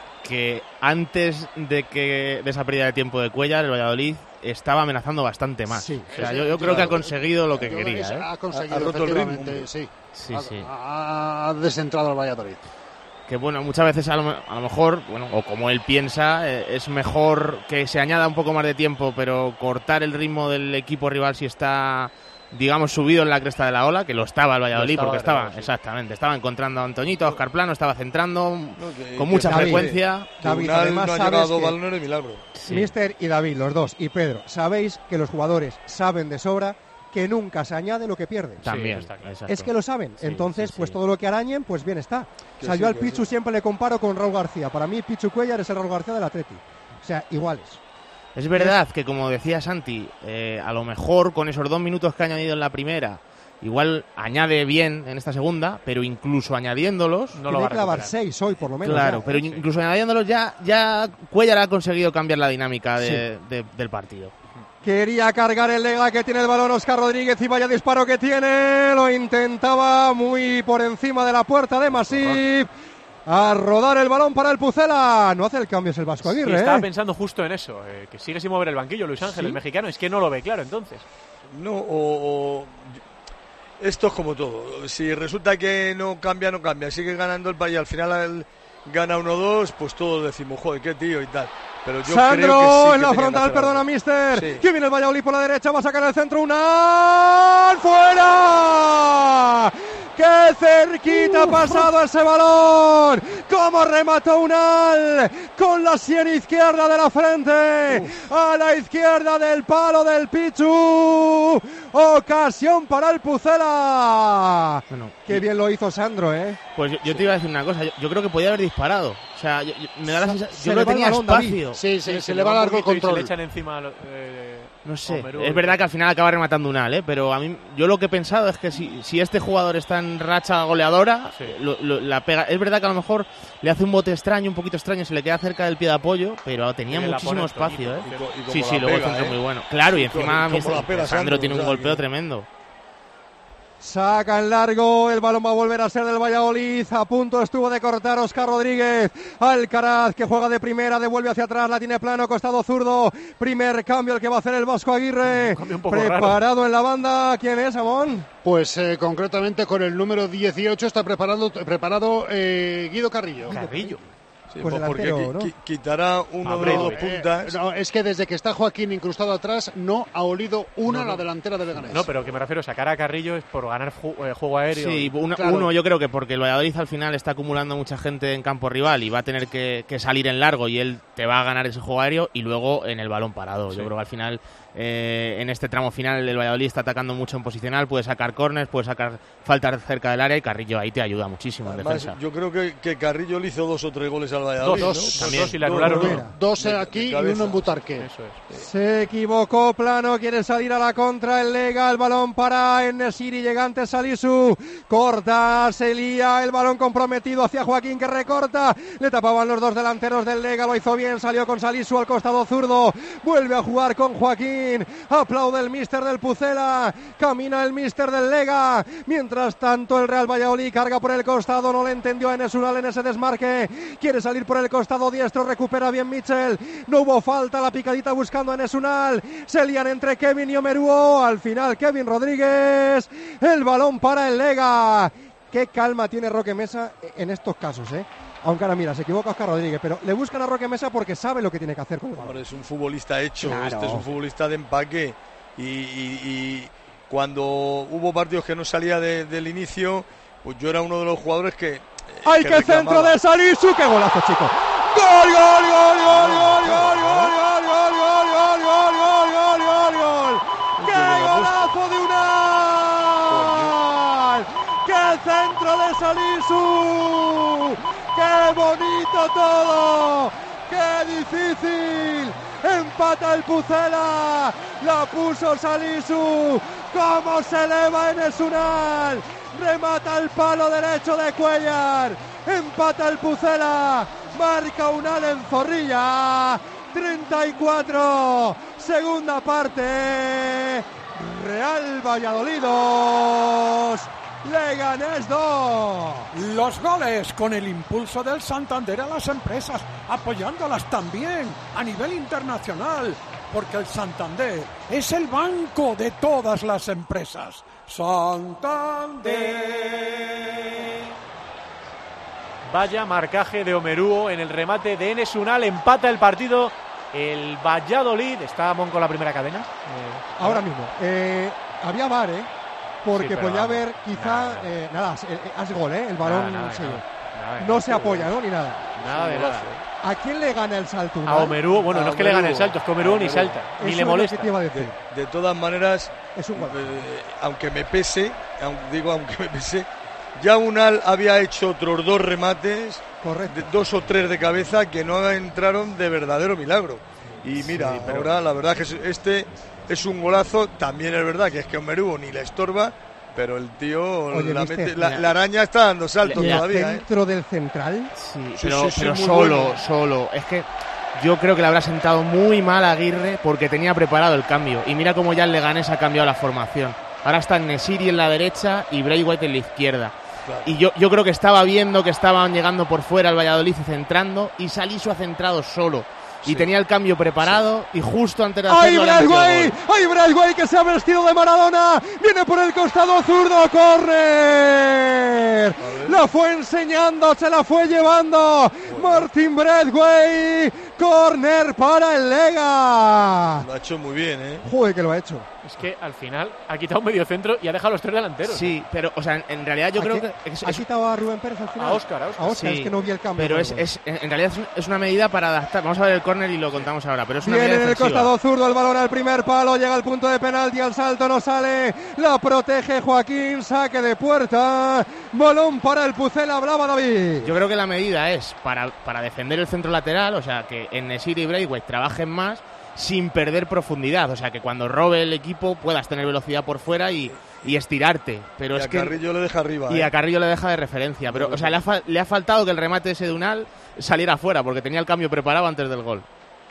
que antes de que de esa pérdida de tiempo de Cuellar, el Valladolid estaba amenazando bastante más. Sí, o sea, yo, yo creo que ha conseguido lo que Yo quería. creo que ¿eh? Ha conseguido, Ha roto el efectivamente, ritmo. sí. Sí, ha, sí. ha descentrado al Valladolid. Que bueno, muchas veces a lo, a lo mejor, bueno, o como él piensa, eh, es mejor que se añada un poco más de tiempo, pero cortar el ritmo del equipo rival si está, digamos, subido en la cresta de la ola, que lo estaba el Valladolid, estaba, porque estaba, verdad, sí. exactamente, estaba encontrando a Antoñito, a Óscar Plano, estaba centrando No, que- con que mucha David, frecuencia. David, Unal además no ha sabes llegado a que- balón de milagro. Sí. Mister y David, los dos, y Pedro, sabéis que los jugadores saben de sobra que nunca se añade lo que pierden. También, Sí, está claro. exacto. Es que lo saben, Sí, entonces sí, sí. pues todo lo que arañen, pues bien está. Que O sea, sí, yo al que Pichu sí. siempre le comparo con Raúl García. Para mí Pichu Cuellar es el Raúl García del Atleti. O sea, iguales. Es verdad que, como decía Santi, eh, a lo mejor con esos dos minutos que ha añadido en la primera, igual añade bien en esta segunda, pero incluso añadiéndolos... No lo Tiene va a que clavar recuperar. seis hoy por lo menos. Claro, ya, pero ¿eh? incluso añadiéndolos ya, ya Cuellar ha conseguido cambiar la dinámica de- de- del partido. Quería cargar el Lega, que tiene el balón Óscar Rodríguez, y vaya disparo que tiene. Lo intentaba muy por encima de la puerta de Masip. A rodar el balón para el Pucela. No hace el cambio, es el Vasco Sí, Aguirre. estaba ¿eh? pensando justo en eso, eh, que sigue sin mover el banquillo Luis Ángel, ¿Sí? el mexicano, es que no lo ve claro entonces. No, o, o- esto es como todo. Si resulta que no cambia, no cambia. Sigue ganando el país y al final el- gana uno dos, pues todos decimos, joder, qué tío y tal. Pero yo Sandro creo que sí que en la tenía que frontal, hacer perdona, algo. mister. Sí. Que viene el Valladolid por la derecha, va a sacar el centro. ¡Unal! ¡Fuera! ¡Qué cerquita ha pasado ese balón! ¡Cómo remató Unal! Con la sien izquierda de la frente. Uf. A la izquierda del palo del Pichu. Ocasión para el Pucela. Bueno, Qué bien lo hizo Sandro, ¿eh? Pues yo, yo te iba a decir una cosa, yo, yo creo que podía haber disparado. O sea, yo, yo- me da la Se- sensación, se yo le creo va que el tenía balón, David. espacio. Sí, sí, se, se le va un largo poquito y control. Se le echan encima eh, No sé, Omerú, es verdad que al final acaba rematando Unal, ¿eh? Pero a mí, yo lo que he pensado es que si, si este jugador está en racha goleadora, Sí. lo, lo- la pega. Es verdad que a lo mejor le hace un bote extraño, un poquito extraño, se le queda cerca del pie de apoyo, pero tenía Y la muchísimo pone espacio, ¿eh? Y co- y como Sí, sí, la luego el pega, centro ¿eh? muy bueno. Claro, y Y co- encima y como la pega Sandro Sandro, tiene un o sea, golpeo que- tremendo. Saca en largo, el balón va a volver a ser del Valladolid, a punto estuvo de cortar Óscar Rodríguez, Alcaraz que juega de primera, devuelve hacia atrás, la tiene plano, costado zurdo, primer cambio el que va a hacer el Vasco Aguirre, cambio un poco preparado raro. en la banda, ¿quién es, Amón? Pues eh, concretamente con el número dieciocho está preparado, preparado eh, Guido Carrillo. Carrillo. Sí, Pues porque delantero, qui- ¿no? qui- quitará uno A de los dos Braithwaite. puntas. Eh, no, es que desde que está Joaquín incrustado atrás no ha olido una No, no. la delantera de Leganés. No, pero que me refiero, sacar a Carrillo es por ganar ju- eh, juego aéreo. Sí, una- Claro. uno yo creo que porque el Valladolid al final está acumulando mucha gente en campo rival y va a tener que, que salir en largo y él te va a ganar ese juego aéreo y luego en el balón parado. Sí. Yo creo que al final eh, en este tramo final el Valladolid está atacando mucho en posicional, puede sacar córners, puede sacar faltas cerca del área y Carrillo ahí te ayuda muchísimo en Además, defensa. yo creo que, que Carrillo le hizo dos o tres goles al Valladolid. Dos, ¿no? dos, También. dos y le anularon Dos, uno. Dos De- de aquí y cabeza. uno en Butarque. Eso es. Se equivocó Plano, quiere salir a la contra el Lega, el balón para Enesiri, llegante Salisu, corta, se lía, el balón comprometido hacia Joaquín que recorta, le tapaban los dos delanteros del Lega, lo hizo bien, salió con Salisu al costado zurdo, vuelve a jugar con Joaquín, aplaude el míster del Pucela, camina el míster del Lega, mientras tanto el Real Valladolid carga por el costado, no le entendió a Enes Unal en ese desmarque, quiere salir por el costado diestro, recupera bien Mitchell, no hubo falta, la picadita buscando a Enes Unal, se lían entre Kevin y Omeruo, al final Kevin Rodríguez, el balón para el Lega. Qué calma tiene Roque Mesa en estos casos, ¿eh? Aunque ahora mira, se equivoca Óscar Rodríguez, pero le buscan a Roque Mesa porque sabe lo que tiene que hacer con el balón. Ahora es un futbolista hecho, Claro. este es un futbolista de empaque y, y- y cuando hubo partidos que no salía de- del inicio, pues yo era uno de los jugadores que eh, ¡Ay, que qué centro reclamaba. de Salisu! ¡Qué golazo, chico! ¡Gol, gol, gol, gol, gol, gol, gol, gol, gol, gol, gol, gol, gol, gol, gol, gol! ¡Qué golazo de Unal! ¡Qué centro de Salisu! ¡Qué bonito todo! ¡Qué difícil! Empata el Pucela, la puso Salisu, cómo se eleva Enes Unal, remata el palo derecho de Cuellar, empata el Pucela, marca Unal en Zorrilla, treinta y cuatro, segunda parte, Real Valladolid dos, Leganés dos. Los goles con el impulso del Santander a las empresas, apoyándolas también a nivel internacional, porque el Santander es el banco de todas las empresas. Santander. Vaya marcaje de Omeruo en el remate de Enes Unal, empata el partido el Valladolid. Está Mon con la primera cadena. Eh, Ahora mismo, eh, había V A R, ¿eh? Porque Sí, pero podía vamos, haber quizá, nada, eh, nada, eh, eh, haz gol, ¿eh? El balón nada, nada, sí. nada, nada, no se apoya, ¿no? Ni nada. Nada de nada. ¿A quién le gana el salto? A Unal? Omeruo, bueno, A no es que le gane el Omeruo. salto, es que Omeruo A ni Omeruo. salta, ni Eso le es lo molesta. que te iba a decir. De todas maneras, Es un gol. eh, aunque me pese, aun- digo aunque me pese, ya Unal había hecho otros dos remates, Correcto. de- dos o tres de cabeza que no entraron de verdadero milagro. Y mira, Sí, pero- ahora la verdad que es- este es un golazo, también es verdad que es que Omeruo ni le estorba, pero el tío, Oye, la, mister, mete- la- mira. la araña está dando saltos Y el todavía. ¿eh? centro del central. Sí, Sí, pero, sí, sí, pero muy solo, bueno. solo. Es que yo creo que le habrá sentado muy mal a Aguirre porque tenía preparado el cambio. Y mira cómo ya el Leganés ha cambiado la formación. Ahora están Nesiri en la derecha y Braithwaite en la izquierda. Claro. Y yo, yo creo que estaba viendo que estaban llegando por fuera el Valladolid y centrando, y Salisu ha centrado solo. Y Sí. tenía el cambio preparado y justo antes de ¡Ay, hacerlo le ha metido Braithwaite! gol. ¡Ay, Braithwaite que se ha vestido de Maradona! ¡Viene por el costado zurdo! ¡Corre! La fue enseñando, se la fue llevando. Martin Braithwaite. Corner para el Lega. Lo ha hecho muy bien, ¿eh? Joder, que lo ha hecho. Es que al final ha quitado un medio centro y ha dejado a los tres delanteros. Sí, pero, o sea, en, en realidad yo ¿A creo qué? que... Es, ¿Ha es, quitado a Rubén Pérez al final? A Óscar, a Óscar. A Óscar, Sí, es que no vi el cambio. pero es, es, en realidad es una medida para adaptar. Vamos a ver el córner y lo contamos ahora, pero es una Viene medida en el defensiva. costado zurdo el balón al primer palo, llega al punto de penalti, al salto no sale, la protege Joaquín, saque de puerta, balón para el Pucela, hablaba David. Yo creo que la medida es para, para defender el centro lateral, o sea, que en Nesiri y Braithwaite trabajen más sin perder profundidad, o sea, que cuando robe el equipo puedas tener velocidad por fuera y, y estirarte. Pero y es a que Carrillo le deja arriba. Y ¿eh? a Carrillo le deja de referencia, pero, o sea, le ha, fa- le ha faltado que el remate ese de Unal saliera fuera, porque tenía el cambio preparado antes del gol.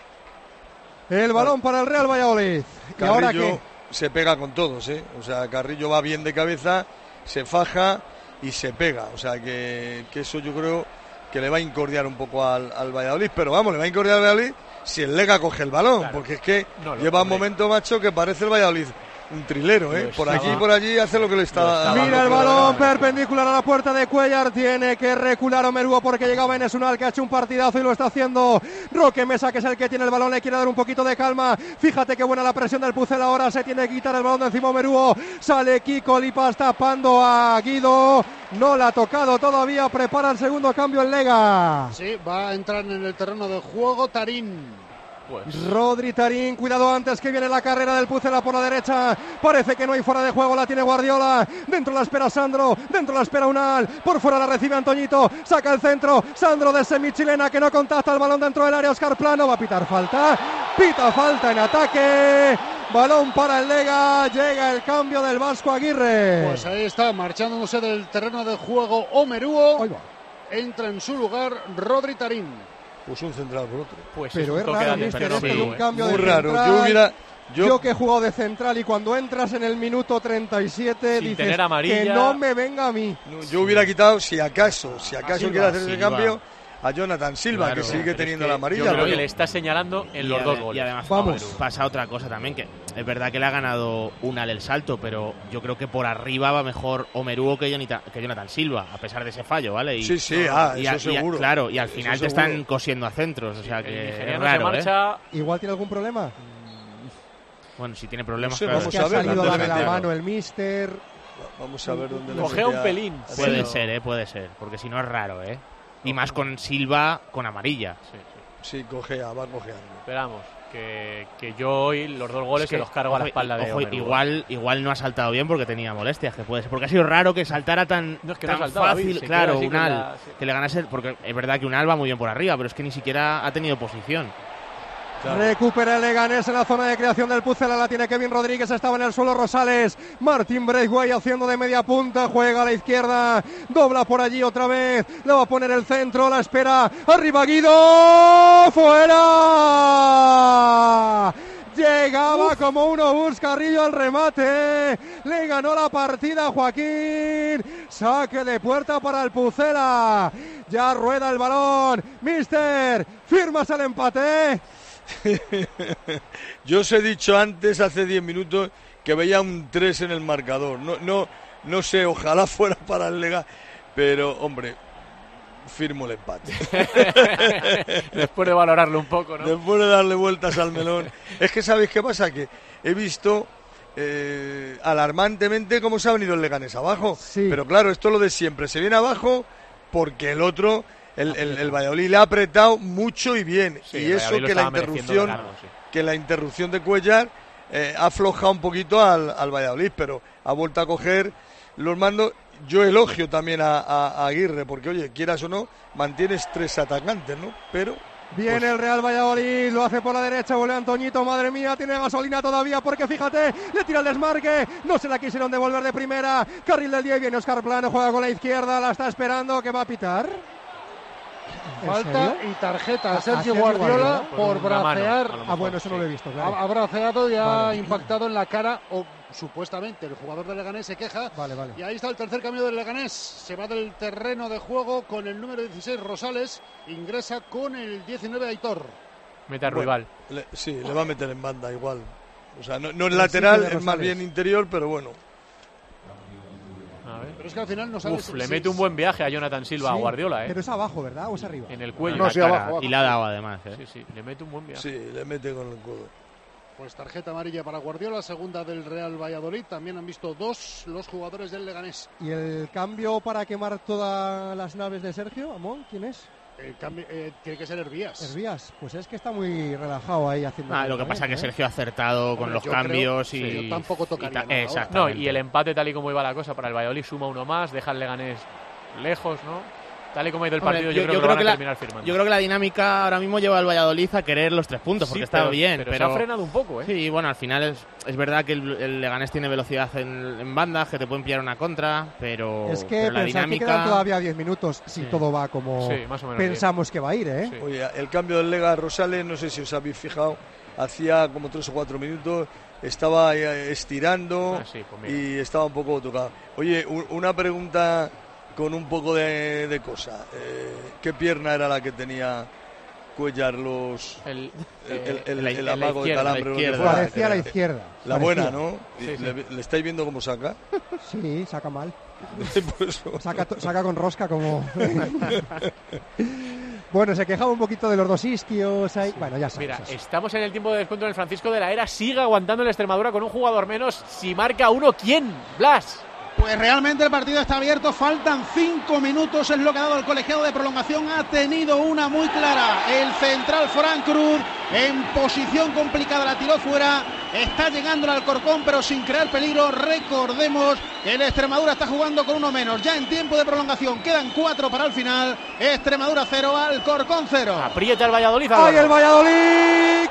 El balón para el Real Valladolid. ¿Y Carrillo ahora qué? se pega con todos, ¿eh? O sea, Carrillo va bien de cabeza, se faja y se pega. O sea, que, que eso yo creo que le va a incordiar un poco al, al Valladolid. Pero vamos, le va a incordiar al Valladolid si el Lega coge el balón. Claro. Porque es que no, lleva un hombre. momento, macho, que parece el Valladolid un trilero, ¿eh? Por aquí y por allí hace lo que le está... Mira el balón perpendicular a la puerta de Cuellar, tiene que recular Omerúa porque llegaba Enes Unal, que ha hecho un partidazo y lo está haciendo Roque Mesa, que es el que tiene el balón, le quiere dar un poquito de calma. Fíjate qué buena la presión del Pucel, ahora se tiene que quitar el balón de encima Omerúa, sale Kiko Lipas tapando a Guido, no la ha tocado todavía, prepara el segundo cambio el Lega. Sí, va a entrar en el terreno de juego Tarín. Pues. Rodri Tarín, cuidado antes que viene la carrera del Pucela por la derecha, parece que no hay fuera de juego, la tiene Guardiola, dentro la espera Sandro, dentro la espera Unal, por fuera la recibe Antoñito, saca el centro, Sandro de semichilena que no contacta el balón dentro del área, Óscar Plano va a pitar falta, pita falta en ataque, balón para el Lega, llega el cambio del Vasco Aguirre. Pues ahí está, marchándose del terreno de juego Omerúa, entra en su lugar Rodri Tarín. Pues un central por otro. Pues pero es, es raro, mister, esto sí, un cambio muy de raro. central. Yo hubiera, yo... yo que he jugado de central y cuando entras en el minuto treinta y siete Sin dices tener amarilla, que no me venga a mí. No, yo hubiera quitado, si acaso, si acaso quiere hacer ese Silva. cambio, a Jonathan Silva, Claro, que sigue teniendo es que la amarilla. Yo creo pero... que le está señalando en y los ade- dos goles. Y además Vamos. pasa otra cosa también, que es verdad que le ha ganado Unal el salto, pero yo creo que por arriba va mejor Omerúa que Jonathan, que Jonathan Silva, a pesar de ese fallo, ¿vale? Y, Sí, sí, ah, y, eso y- seguro. Claro, y al Eso final te seguro. están cosiendo a centros, o sea El que es nigeriano raro, se marcha. ¿eh? Igual tiene algún problema. Bueno, si tiene problemas, No sé, claro. Es vamos que a ha ver, salido ¿dónde de le la metieron? mano el mister. Vamos a ver dónde le Cogea mete un a- pelín. a Puede Silva. ser, ¿eh? Puede ser, porque si no es raro, ¿eh? Y más con Silva con amarilla. Sí, sí. Sí, cogea, va cojeando. Esperamos que, que yo hoy los dos goles Es que, se los cargo a la ojo, espalda de ojo, Omerúa. igual, igual no ha saltado bien porque tenía molestias, que puede ser. Porque ha sido raro que saltara tan, No, es que no tan ha saltado, fácil, David, se claro, queda así con Unal, la- sí. que le ganase, porque es verdad que Unal va muy bien por arriba, pero es que ni siquiera ha tenido posición. Claro. Recupera el Leganés en la zona de creación del Pucela, la tiene Kevin Rodríguez, estaba en el suelo Rosales, Martín Braithwaite haciendo de media punta, juega a la izquierda, dobla por allí otra vez, le va a poner el centro, la espera, arriba Guido, fuera. Llegaba Uf. como uno bus Carrillo al remate, le ganó la partida Joaquín, saque de puerta para el Pucela, ya rueda el balón, mister, firmas el empate. Yo os he dicho antes, hace diez minutos, que veía un tres en el marcador. No, no, no sé, ojalá fuera para el Lega, pero hombre, firmo el empate. Después de valorarlo un poco, ¿no? Después de darle vueltas al melón. Es que ¿sabéis qué pasa? Que he visto eh, alarmantemente cómo se ha venido el Leganés abajo. Sí. Pero claro, esto es lo de siempre. Se viene abajo porque el otro, el, el, el Valladolid le ha apretado mucho y bien. Sí, y eso que la interrupción, ganarlo, sí. que la interrupción de Cuellar eh, ha aflojado un poquito al, al Valladolid, pero ha vuelto a coger los mandos. Yo elogio también a, a, a Aguirre, porque oye, quieras o no, mantienes tres atacantes, ¿no? Pero Viene pues... el Real Valladolid, lo hace por la derecha, vuelve Antoñito, madre mía, tiene gasolina todavía porque fíjate, le tira el desmarque, no se la quisieron devolver de primera, carril del diez, viene Óscar Plano, juega con la izquierda, la está esperando, ¿qué va a pitar? Falta y tarjeta a Sergio Guardiola, Guardiola por bracear. Mano, ah, bueno, eso no lo he visto. Claro. Ha, ha braceado y ha vale. impactado en la cara, o supuestamente el jugador del Leganés se queja. Vale, vale. Y ahí está el tercer cambio del Leganés. Se va del terreno de juego con el número dieciséis Rosales, ingresa con el diecinueve Aitor. Mete a bueno, rival. Le, sí, le va a meter en banda igual. O sea, no, no es lateral, es más bien interior, pero bueno. A ver. Pero es que al final no sale. Uf, le mete un buen viaje a Jonathan Silva, sí, a Guardiola, ¿eh? Pero es abajo, ¿verdad? ¿O es arriba? En el cuello. No, sí, abajo, abajo. Y la ha dado además, ¿eh? Sí, sí, le mete un buen viaje. Sí, le mete con el codo. Pues tarjeta amarilla para Guardiola, segunda del Real Valladolid. También han visto dos los jugadores del Leganés. ¿Y el cambio para quemar todas las naves de Sergio, Amón, quién es? El cambio eh, tiene que ser Hervías. Hervías, pues es que está muy relajado ahí haciendo. Ah, lo que pasa es que ¿eh? Sergio ha acertado Hombre, con los cambios creo, y. Sí, yo tampoco tocaría. Y ta Exacto. No, y el empate, tal y como iba la cosa, para el Valladolid suma uno más, deja el Leganés lejos, ¿no? Tal y como ha ido el partido, Hombre, yo, yo, creo yo que creo lo van que a terminar la, firmando. Yo creo que la dinámica ahora mismo lleva al Valladolid a querer los tres puntos, porque sí, está pero, bien. Pero, pero se ha frenado un poco, ¿eh? Sí, bueno, al final es, es verdad que el, el Leganés tiene velocidad en, en bandas, que te pueden pillar una contra, pero. Es que pero la pensar dinámica... que quedan todavía diez minutos si sí. todo va como sí, más o menos pensamos bien. que va a ir, ¿eh? Sí. Oye, el cambio del Lega Rosales, no sé si os habéis fijado, hacía como tres o cuatro minutos, estaba estirando ah, sí, pues y estaba un poco tocado. Oye, un, una pregunta con un poco de, de cosa. Eh, ¿Qué pierna era la que tenía Cuéllar los el, el, el, la, el amago izquierda, de calambre? La izquierda. Parecía la izquierda. La parecía. buena, ¿no? Sí, sí. ¿Le, ¿Le estáis viendo cómo saca? Sí, saca mal. Pues, saca, saca con rosca como... Bueno, se quejaba un poquito de los dos isquios ahí. Bueno, ya sabes. Mira, eso. estamos en el tiempo de descuento del Francisco de la Era. Sigue aguantando el Extremadura con un jugador menos. Si marca uno, ¿quién? Blas. Pues realmente el partido está abierto, faltan cinco minutos, es lo que ha dado el colegiado de prolongación, ha tenido una muy clara, el central Fran Cruz, en posición complicada, la tiró fuera, está llegando el Alcorcón pero sin crear peligro. Recordemos que el Extremadura está jugando con uno menos, ya en tiempo de prolongación, quedan cuatro para el final, Extremadura cero, Alcorcón cero. Aprieta el Valladolid. ¡Ay, el Valladolid!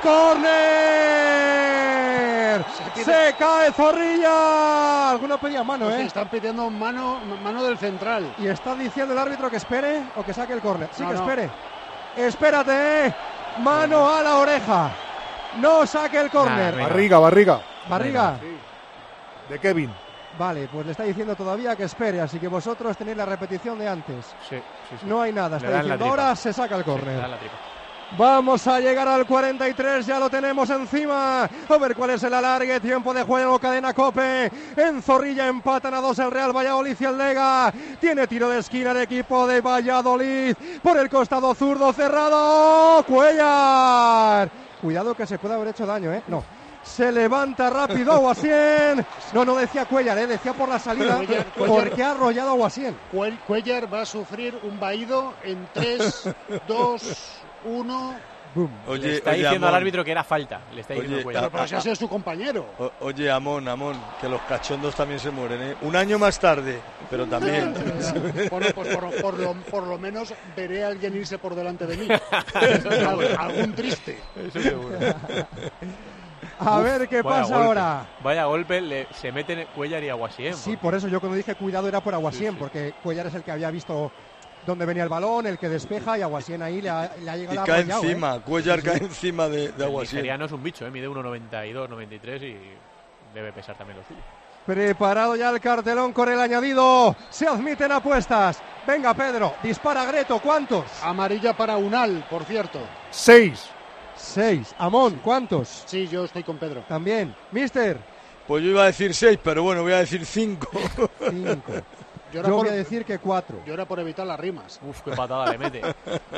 ¡Córner! Se, se cae Zorrilla. Alguno pedía mano, pues ¿eh? Están pidiendo mano, mano del central. Y está diciendo el árbitro que espere o que saque el córner. Sí, no, que no. espere. Espérate, ¿eh? Mano a la oreja. No saque el córner. Nah, barriga, barriga. Barriga. Sí. De Kevin. Vale, pues le está diciendo todavía que espere, así que vosotros tenéis la repetición de antes. Sí, sí, sí. No hay nada, está diciendo ahora se saca el córner. Sí, vamos a llegar al cuarenta y tres, ya lo tenemos encima. A ver cuál es el alargue, tiempo de juego, cadena COPE. En Zorrilla empatan a dos el Real Valladolid y el Lega. Tiene tiro de esquina el equipo de Valladolid. Por el costado zurdo cerrado, Cuéllar. Cuidado que se puede haber hecho daño, ¿eh? No. Se levanta rápido Aguasien. No, no decía Cuéllar, ¿eh? Decía por la salida. Cuéllar, Cuéllar, porque ha arrollado Aguasien. Cuéllar va a sufrir un vaído en tres, dos, uno. Boom. Oye, le está oye, diciendo Amón, al árbitro que era falta. Le está diciendo oye, Cuéllar. Pero si ha sido su compañero. O, oye, Amón, Amón, que los cachondos también se mueren, ¿eh? Un año más tarde, pero también. Bueno, pues por, por, lo, por lo menos veré a alguien irse por delante de mí. Algún, algún triste. Eso seguro. A Uf, ver qué pasa golpe. ahora. Vaya golpe, le, se meten Cuéllar y Aguasien. Sí, porque... por eso yo cuando dije cuidado era por Aguasien, sí, sí. porque Cuéllar es el que había visto dónde venía el balón, el que despeja, y Aguasien ahí le ha, le ha llegado y a cae arrollado, encima, ¿eh? Cuéllar sí, cae sí. encima de, de Aguasien. El nigeriano es un bicho, ¿eh? Mide uno noventa y dos, noventa y tres y debe pesar también lo suyo. Preparado ya el cartelón con el añadido. Se admiten apuestas. Venga, Pedro, dispara Greto. ¿Cuántos? Amarilla para Unal, por cierto. Seis. Seis. Amón, ¿cuántos? Sí, yo estoy con Pedro. También. Mister. Pues yo iba a decir seis, pero bueno, voy a decir cinco. Cinco. Yo, yo por, voy a decir que cuatro. Yo era por evitar las rimas. Uf, qué patada le mete.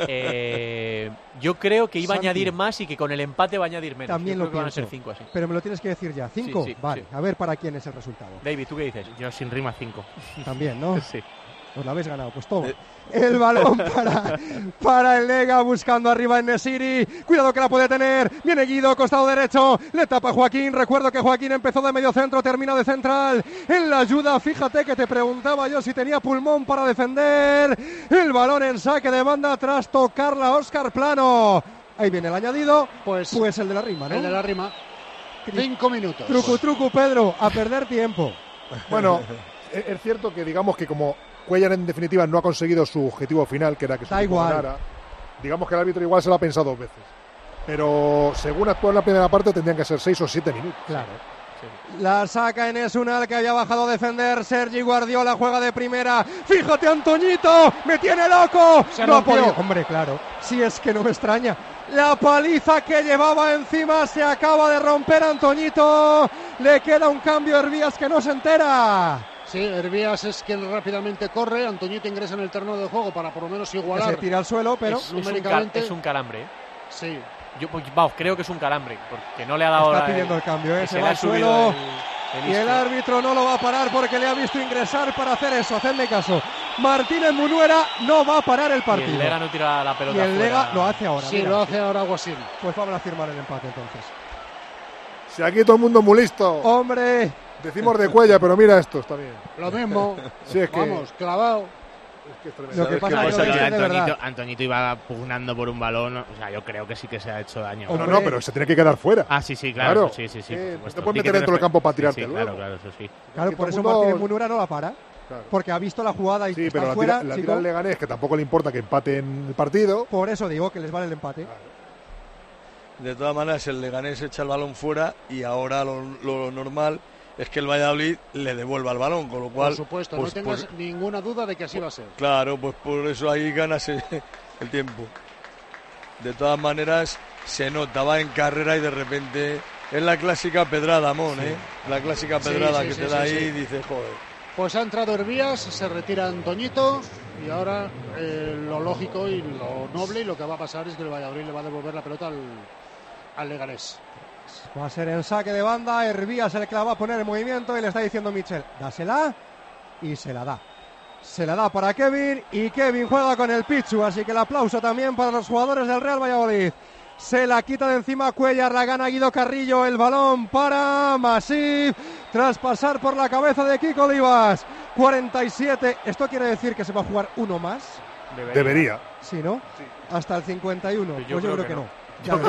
Eh, yo creo que iba Santi. a añadir más y que con el empate va a añadir menos. También yo lo creo pienso. Que van a ser cinco así. Pero me lo tienes que decir ya. ¿Cinco? Sí, sí, vale, sí. A ver para quién es el resultado. David, ¿tú qué dices? Yo sin rima cinco. También, ¿no? Sí. Os la habéis ganado, pues toma. Eh. El balón para, para el Lega, buscando arriba en Nesiri. Cuidado que la puede tener. Viene Guido, costado derecho. Le tapa Joaquín. Recuerdo que Joaquín empezó de medio centro, termina de central. En la ayuda, fíjate que te preguntaba yo si tenía pulmón para defender. El balón en saque de banda tras tocarla a Óscar Plano. Ahí viene el añadido. Pues, pues el de la rima, ¿no? El de la rima. Cinco minutos. Truco, truco, Pedro. A perder tiempo. Bueno, es cierto que digamos que como Cuéllar en definitiva no ha conseguido su objetivo final, que era que su equipo ganara. Digamos que el árbitro igual se lo ha pensado dos veces. Pero según actuó en la primera parte tendrían que ser seis o siete minutos. Claro. Sí. La saca Enes Unal, que había bajado a defender. Sergi Guardiola juega de primera. Fíjate, Antoñito, me tiene loco. Se no ha rompió. podido. Hombre, claro. Si es que no me extraña. La paliza que llevaba encima se acaba de romper Antoñito. Le queda un cambio a Hervías que no se entera. Sí, Hervías es quien rápidamente corre. Antoñito ingresa en el terreno de juego para por lo menos igualar. Que se tira al suelo, pero es, numéricamente... es, un, cal, es un calambre. ¿eh? Sí, Yo pues, vamos, creo que es un calambre, porque no le ha dado... Está la, pidiendo el cambio, ¿eh? Se, se le va ha al subido suelo. el, el Y el isco. árbitro no lo va a parar porque le ha visto ingresar para hacer eso. Hacedme caso. Martínez Munuera no va a parar el Y partido. el Lega no tira la pelota Y el fuera. Lega lo hace ahora. Sí, mira. lo hace ahora Guasín. Pues vamos a firmar el empate entonces. Si aquí todo el mundo muy listo. Hombre. Decimos de Cuella, pero mira esto, está bien. Lo mismo. Sí, es que, Vamos, clavado. es que es tremendo. Lo que ¿Sabes pasa qué es que pasa? lo Lo de dicen de verdad. Antoñito, Antoñito iba pugnando por un balón, o sea, yo creo que sí que se ha hecho daño. No, Hombre. no, pero se tiene que quedar fuera. Ah, sí, sí, claro, Claro. eso sí, sí, sí. Eh, por no supuesto. te puedes Sí meter que dentro del respe- campo para sí, tirarte sí, luego. claro, claro, eso sí. Claro, que por todo eso el mundo- Martínez Munuera no la para. Claro. Porque ha visto la jugada y Sí, está pero la fuera. tira, la chico. tira el Leganés, que tampoco le importa que empaten el partido. Por eso digo que les vale el empate. De todas maneras, el Leganés echa el balón fuera y ahora lo, lo normal es que el Valladolid le devuelva el balón, con lo cual... Por supuesto, pues, no tengas pues, ninguna duda de que así va a ser. claro, pues por eso ahí ganas el, el tiempo. De todas maneras, se nota, va en carrera y de repente... Es la clásica pedrada, Mon, ¿eh? La clásica Sí, pedrada sí, que sí, te sí, da sí. ahí y dices, joder. Pues ha entrado Hervías, se retira Antoñito y ahora eh, lo lógico y lo noble y lo que va a pasar es que el Valladolid le va a devolver la pelota al, al Leganés. Va a ser en saque de banda. Hervías el que la va a poner en movimiento y le está diciendo Michel, dásela, y se la da. Se la da para Kevin y Kevin juega con el Pichu, así que el aplauso también para los jugadores del Real Valladolid. Se la quita de encima Cuellar, la gana Guido Carrillo, el balón para Masip, tras pasar por la cabeza de Kiko Olivas. cuarenta y siete, esto quiere decir que se va a jugar uno más, Debería. Debería. ¿sí, no? Hasta el cincuenta y uno, Pues pues yo yo creo creo que, que no. no. Ya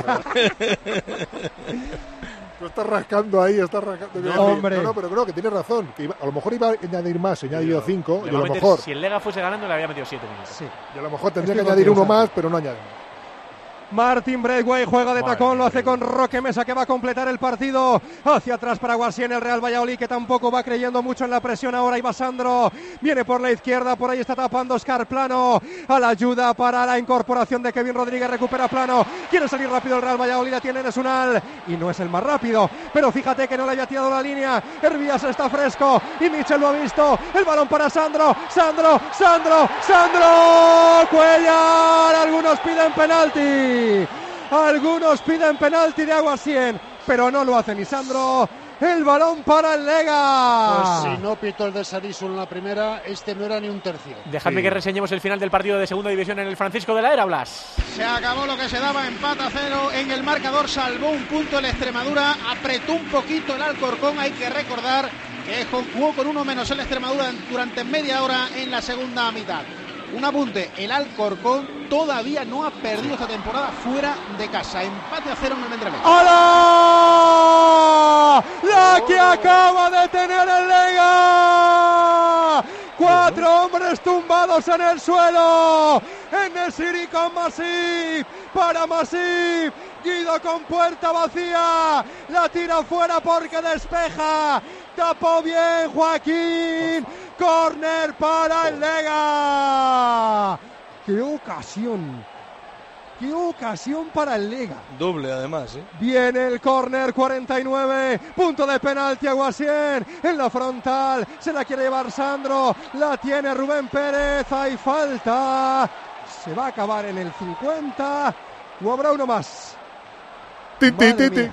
ves. Tú estás rascando ahí, estás rascando. No, hombre. No, no, pero creo que tiene razón. Que iba- a lo mejor iba a añadir más, he añadido cinco. Le Y va a a lo meter- mejor, Si el Lega fuese ganando, le había metido siete minutos. Sí. y a lo mejor tendría Estoy que añadir contigo, uno Santi. más, pero no añade. Martin Braithwaite juega de Madre tacón, lo mía, hace con Roque Mesa que va a completar el partido. Hacia atrás para Guasien, el Real Valladolid que tampoco va creyendo mucho en la presión. Ahora iba Sandro, viene por la izquierda, por ahí está tapando Oscar Plano. A la ayuda para la incorporación de Kevin Rodríguez, recupera Plano. Quiere salir rápido el Real Valladolid, la tiene Nesunal y no es el más rápido. Pero fíjate que no le había tirado la línea. Hervías está fresco y Michel lo ha visto. El balón para Sandro, Sandro, Sandro, Sandro. Cuellar, algunos piden penalti. Algunos piden penalti de Aguasien, pero no lo hace ni Sandro. El balón para el Lega. Pues si no pitó el de Sarisu en la primera, este no era ni un tercio. Dejadme Sí. que reseñemos el final del partido de segunda división en el Francisco de la Era, Blas. Se acabó lo que se daba, empate a cero en el marcador, salvó un punto el Extremadura, apretó un poquito el Alcorcón, hay que recordar que jugó con uno menos el Extremadura durante media hora en la segunda mitad. Un apunte, el Alcorcón todavía no ha perdido esta temporada fuera de casa, empate a cero en el Vendrellez. ¡Hola! La que acaba de tener el Lega. Cuatro hombres tumbados en el suelo. En-Nesyri con Masip. Para Masip. Guido con puerta vacía. La tira fuera porque despeja. Tapó bien Joaquín. Corner para el Lega. ¡Qué ocasión! ¡Qué ocasión para el Lega! Doble, además, ¿eh? Viene el córner, cuarenta y nueve, punto de penalti a Guasien, en la frontal, se la quiere llevar Sandro, la tiene Rubén Pérez, hay falta, se va a acabar en el cincuenta, o habrá uno más. Ti, ti, Madre ti, ti. mía.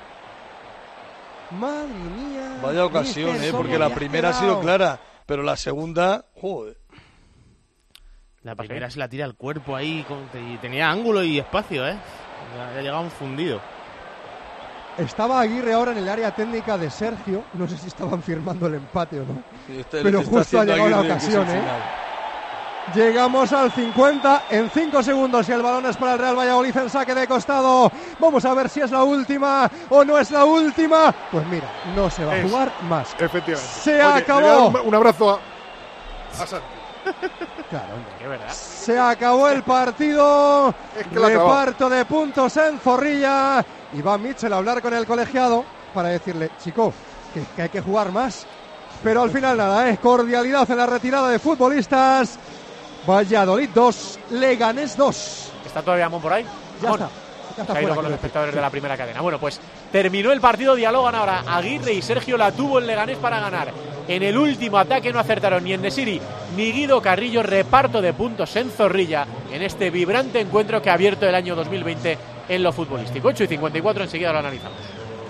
Madre mía. Vaya ocasión, Mister, ¿eh? ¿cómo Porque la le has primera ha sido quedado? clara, pero la segunda, joder. La primera se la tira al cuerpo ahí, con- y tenía ángulo y espacio, ¿eh? Ya ha llegado un fundido. Estaba Aguirre ahora en el área técnica de Sergio, no sé si estaban firmando el empate o no. Sí, está- Pero está justo ha haciendo llegado la Aguirre, que es el ocasión, ¿eh? final. Llegamos al cincuenta en cinco segundos y el balón es para el Real Valladolid en saque de costado. Vamos a ver si es la última o no es la última. Pues mira, no se va a Es. jugar más. Efectivamente. Se Oye, le voy a acabó. dar Un, un abrazo a, a Santi. Claro, hombre. ¿Qué verdad? Se acabó el partido. Es que la acabó. Reparto de puntos en Zorrilla. Y va Mitchell a hablar con el colegiado para decirle, chico, que, que hay que jugar más. Pero al final nada, es cordialidad en la retirada de futbolistas. Valladolid dos, Leganés dos. ¿Está todavía Mon por ahí? Ya Mon. está. Ya está Se ha ido fuera, con los quiero espectadores decir. de la primera cadena. Bueno, pues terminó el partido, dialogan ahora Aguirre y Sergio, la tuvo el Leganés para ganar. En el último ataque no acertaron ni En-Nesyri ni Guido Carrillo, reparto de puntos en Zorrilla en este vibrante encuentro que ha abierto el año dos mil veinte en lo futbolístico. ocho y cincuenta y cuatro, enseguida lo analizamos.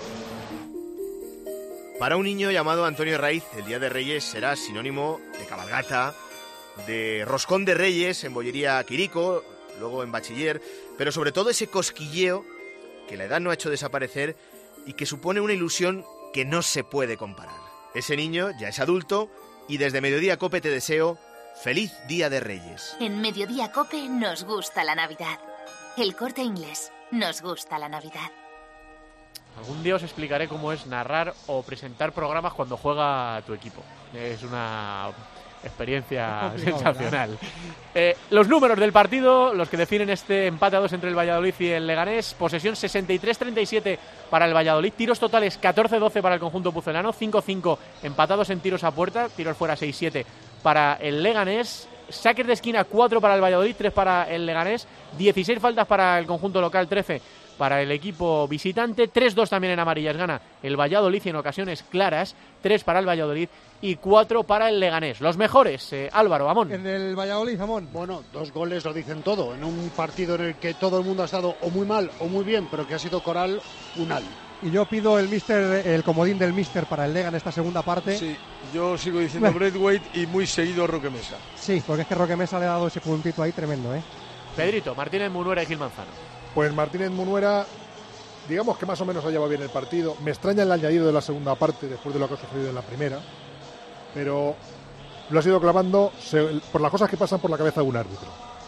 Para un niño llamado Antonio Raiz, el Día de Reyes será sinónimo de cabalgata, de roscón de Reyes en bollería Quirico, luego en bachiller, pero sobre todo ese cosquilleo que la edad no ha hecho desaparecer y que supone una ilusión que no se puede comparar. Ese niño ya es adulto y desde Mediodía Cope te deseo feliz Día de Reyes. En Mediodía Cope nos gusta la Navidad. El Corte Inglés, nos gusta la Navidad. Algún día os explicaré cómo es narrar o presentar programas cuando juega tu equipo. Es una experiencia sensacional. Eh, los números del partido, los que definen este empate a dos entre el Valladolid y el Leganés. Posesión sesenta y tres treinta y siete para el Valladolid. Tiros totales catorce doce para el conjunto pucelano. cinco cinco empatados en tiros a puerta. Tiros fuera seis siete para el Leganés. Saques de esquina cuatro para el Valladolid, tres para el Leganés. dieciséis faltas para el conjunto local, trece para el equipo visitante. tres dos también en amarillas gana el Valladolid y en ocasiones claras. tres para el Valladolid y cuatro para el Leganés. Los mejores, eh, Álvaro, Amón. En el Valladolid, Amón. Bueno, dos goles lo dicen todo. En un partido en el que todo el mundo ha estado o muy mal o muy bien, pero que ha sido Coral unal. Y yo pido el mister, el comodín del mister para el Lega en esta segunda parte. Sí, yo sigo diciendo Braithwaite y muy seguido Roque Mesa. Sí, porque es que Roque Mesa le ha dado ese puntito ahí tremendo, ¿eh? Pedrito, Martínez Munuera y Gil Manzano. Pues Martínez Munuera, digamos que más o menos ha llevado bien el partido. Me extraña el añadido de la segunda parte después de lo que ha sucedido en la primera, pero lo ha sido clavando se, por las cosas que pasan por la cabeza de un árbitro.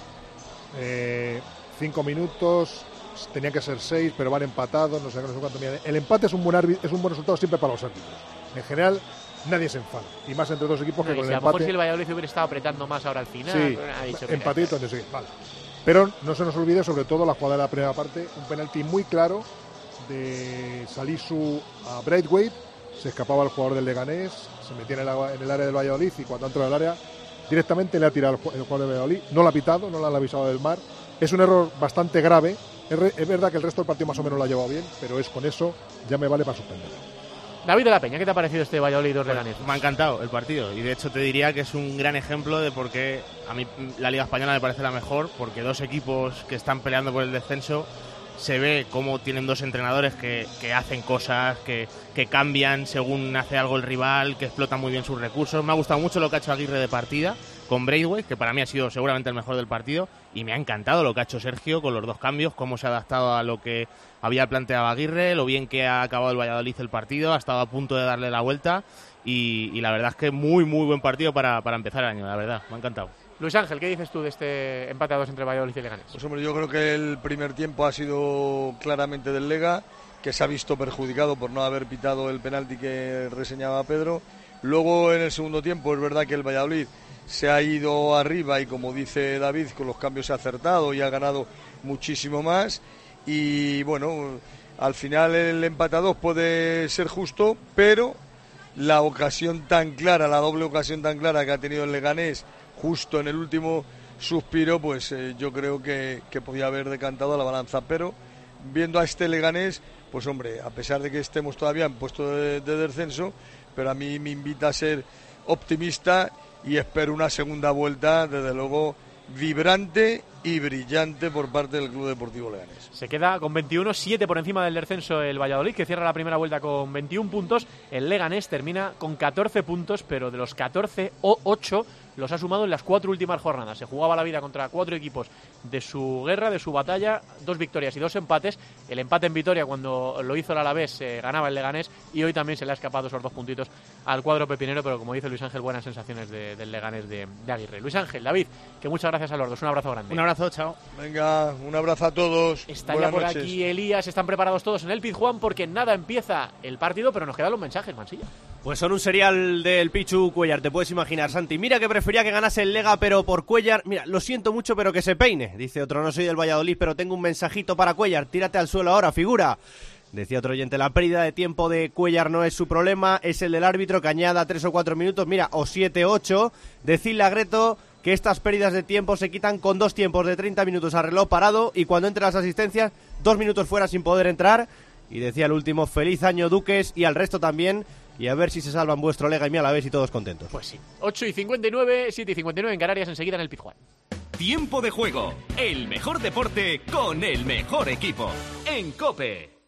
Eh, cinco minutos, tenían que ser seis, pero van empatados, no sé, no sé cuánto. El empate es un buen árbitro, es un buen resultado siempre para los árbitros. En general, nadie se enfada, y más entre dos equipos que no, con si el a lo mejor empate. Si el Valladolid hubiera estado apretando más ahora al final, sí, ha dicho, empatito, no sé qué, vale. Pero no se nos olvide, sobre todo, la jugada de la primera parte, un penalti muy claro de Salisu a Braithwaite. Se escapaba el jugador del Leganés, se metía en el, en el área del Valladolid y cuando entró en el área directamente le ha tirado el, el jugador del Valladolid. No lo ha pitado, no lo han avisado del V A R. Es un error bastante grave. Es, re, es verdad que el resto del partido más o menos lo ha llevado bien, pero es con eso ya me vale para suspenderlo. David de la Peña, ¿qué te ha parecido este Valladolid dos Leganés? Pues me ha encantado el partido y de hecho te diría que es un gran ejemplo de por qué a mí la Liga Española me parece la mejor, porque dos equipos que están peleando por el descenso se ve cómo tienen dos entrenadores que, que hacen cosas, que, que cambian según hace algo el rival, que explotan muy bien sus recursos. Me ha gustado mucho lo que ha hecho Aguirre de partida con Braithwaite, que para mí ha sido seguramente el mejor del partido, y me ha encantado lo que ha hecho Sergio con los dos cambios, cómo se ha adaptado a lo que había planteado Aguirre, lo bien que ha acabado el Valladolid el partido, ha estado a punto de darle la vuelta y, y la verdad es que muy muy buen partido para, para empezar el año, la verdad, me ha encantado. Luis Ángel, ¿qué dices tú de este empate a dos entre Valladolid y Leganés? Pues hombre, yo creo que el primer tiempo ha sido claramente del Lega, que se ha visto perjudicado por no haber pitado el penalti que reseñaba Pedro. Luego en el segundo tiempo es verdad que el Valladolid se ha ido arriba y como dice David, con los cambios se ha acertado y ha ganado muchísimo más. Y bueno, al final el empate a dos puede ser justo, pero la ocasión tan clara, la doble ocasión tan clara que ha tenido el Leganés justo en el último suspiro, pues eh, yo creo que, que podía haber decantado la balanza, pero viendo a este Leganés, pues hombre, a pesar de que estemos todavía en puesto de, de descenso, pero a mí me invita a ser optimista y espero una segunda vuelta, desde luego, vibrante y brillante por parte del Club Deportivo Leganés. Se queda con veintiuno, siete por encima del descenso el Valladolid, que cierra la primera vuelta con veintiún puntos. El Leganés termina con catorce puntos, pero de los catorce, ocho los ha sumado en las cuatro últimas jornadas. Se jugaba la vida contra cuatro equipos de su guerra, de su batalla, dos victorias y dos empates. El empate en Vitoria, cuando lo hizo el Alavés, eh, ganaba el Leganés, y hoy también se le ha escapado esos dos puntitos al cuadro pepinero, pero como dice Luis Ángel, buenas sensaciones de, del Leganés de, de Aguirre. Luis Ángel, David, que muchas gracias a los dos, un abrazo grande. Un abrazo, chao. Venga, un abrazo a todos. Está Buenas ya por noches. aquí Elías, están preparados todos en el Pizjuán porque nada, empieza el partido, pero nos quedan los mensajes, Mansilla. Pues son un serial del Pichu Cuellar, te puedes imaginar, Santi. Mira que prefería que ganase el Lega, pero por Cuellar, mira, lo siento mucho, pero que se peine. Dice otro, no soy del Valladolid, pero tengo un mensajito para Cuellar, tírate al suelo ahora, figura. Decía otro oyente, la pérdida de tiempo de Cuellar no es su problema, es el del árbitro que añada tres o cuatro minutos, mira, o siete, ocho. Decidle a Greto que estas pérdidas de tiempo se quitan con dos tiempos de treinta minutos a reloj parado y cuando entre las asistencias, dos minutos fuera sin poder entrar. Y decía el último, feliz año Duques y al resto también. Y a ver si se salvan vuestro Lega y mi Alavés y todos contentos. Pues sí. ocho y cincuenta y nueve, siete y cincuenta y nueve en Canarias, enseguida en el Pizjuán. Tiempo de juego, el mejor deporte con el mejor equipo. En COPE.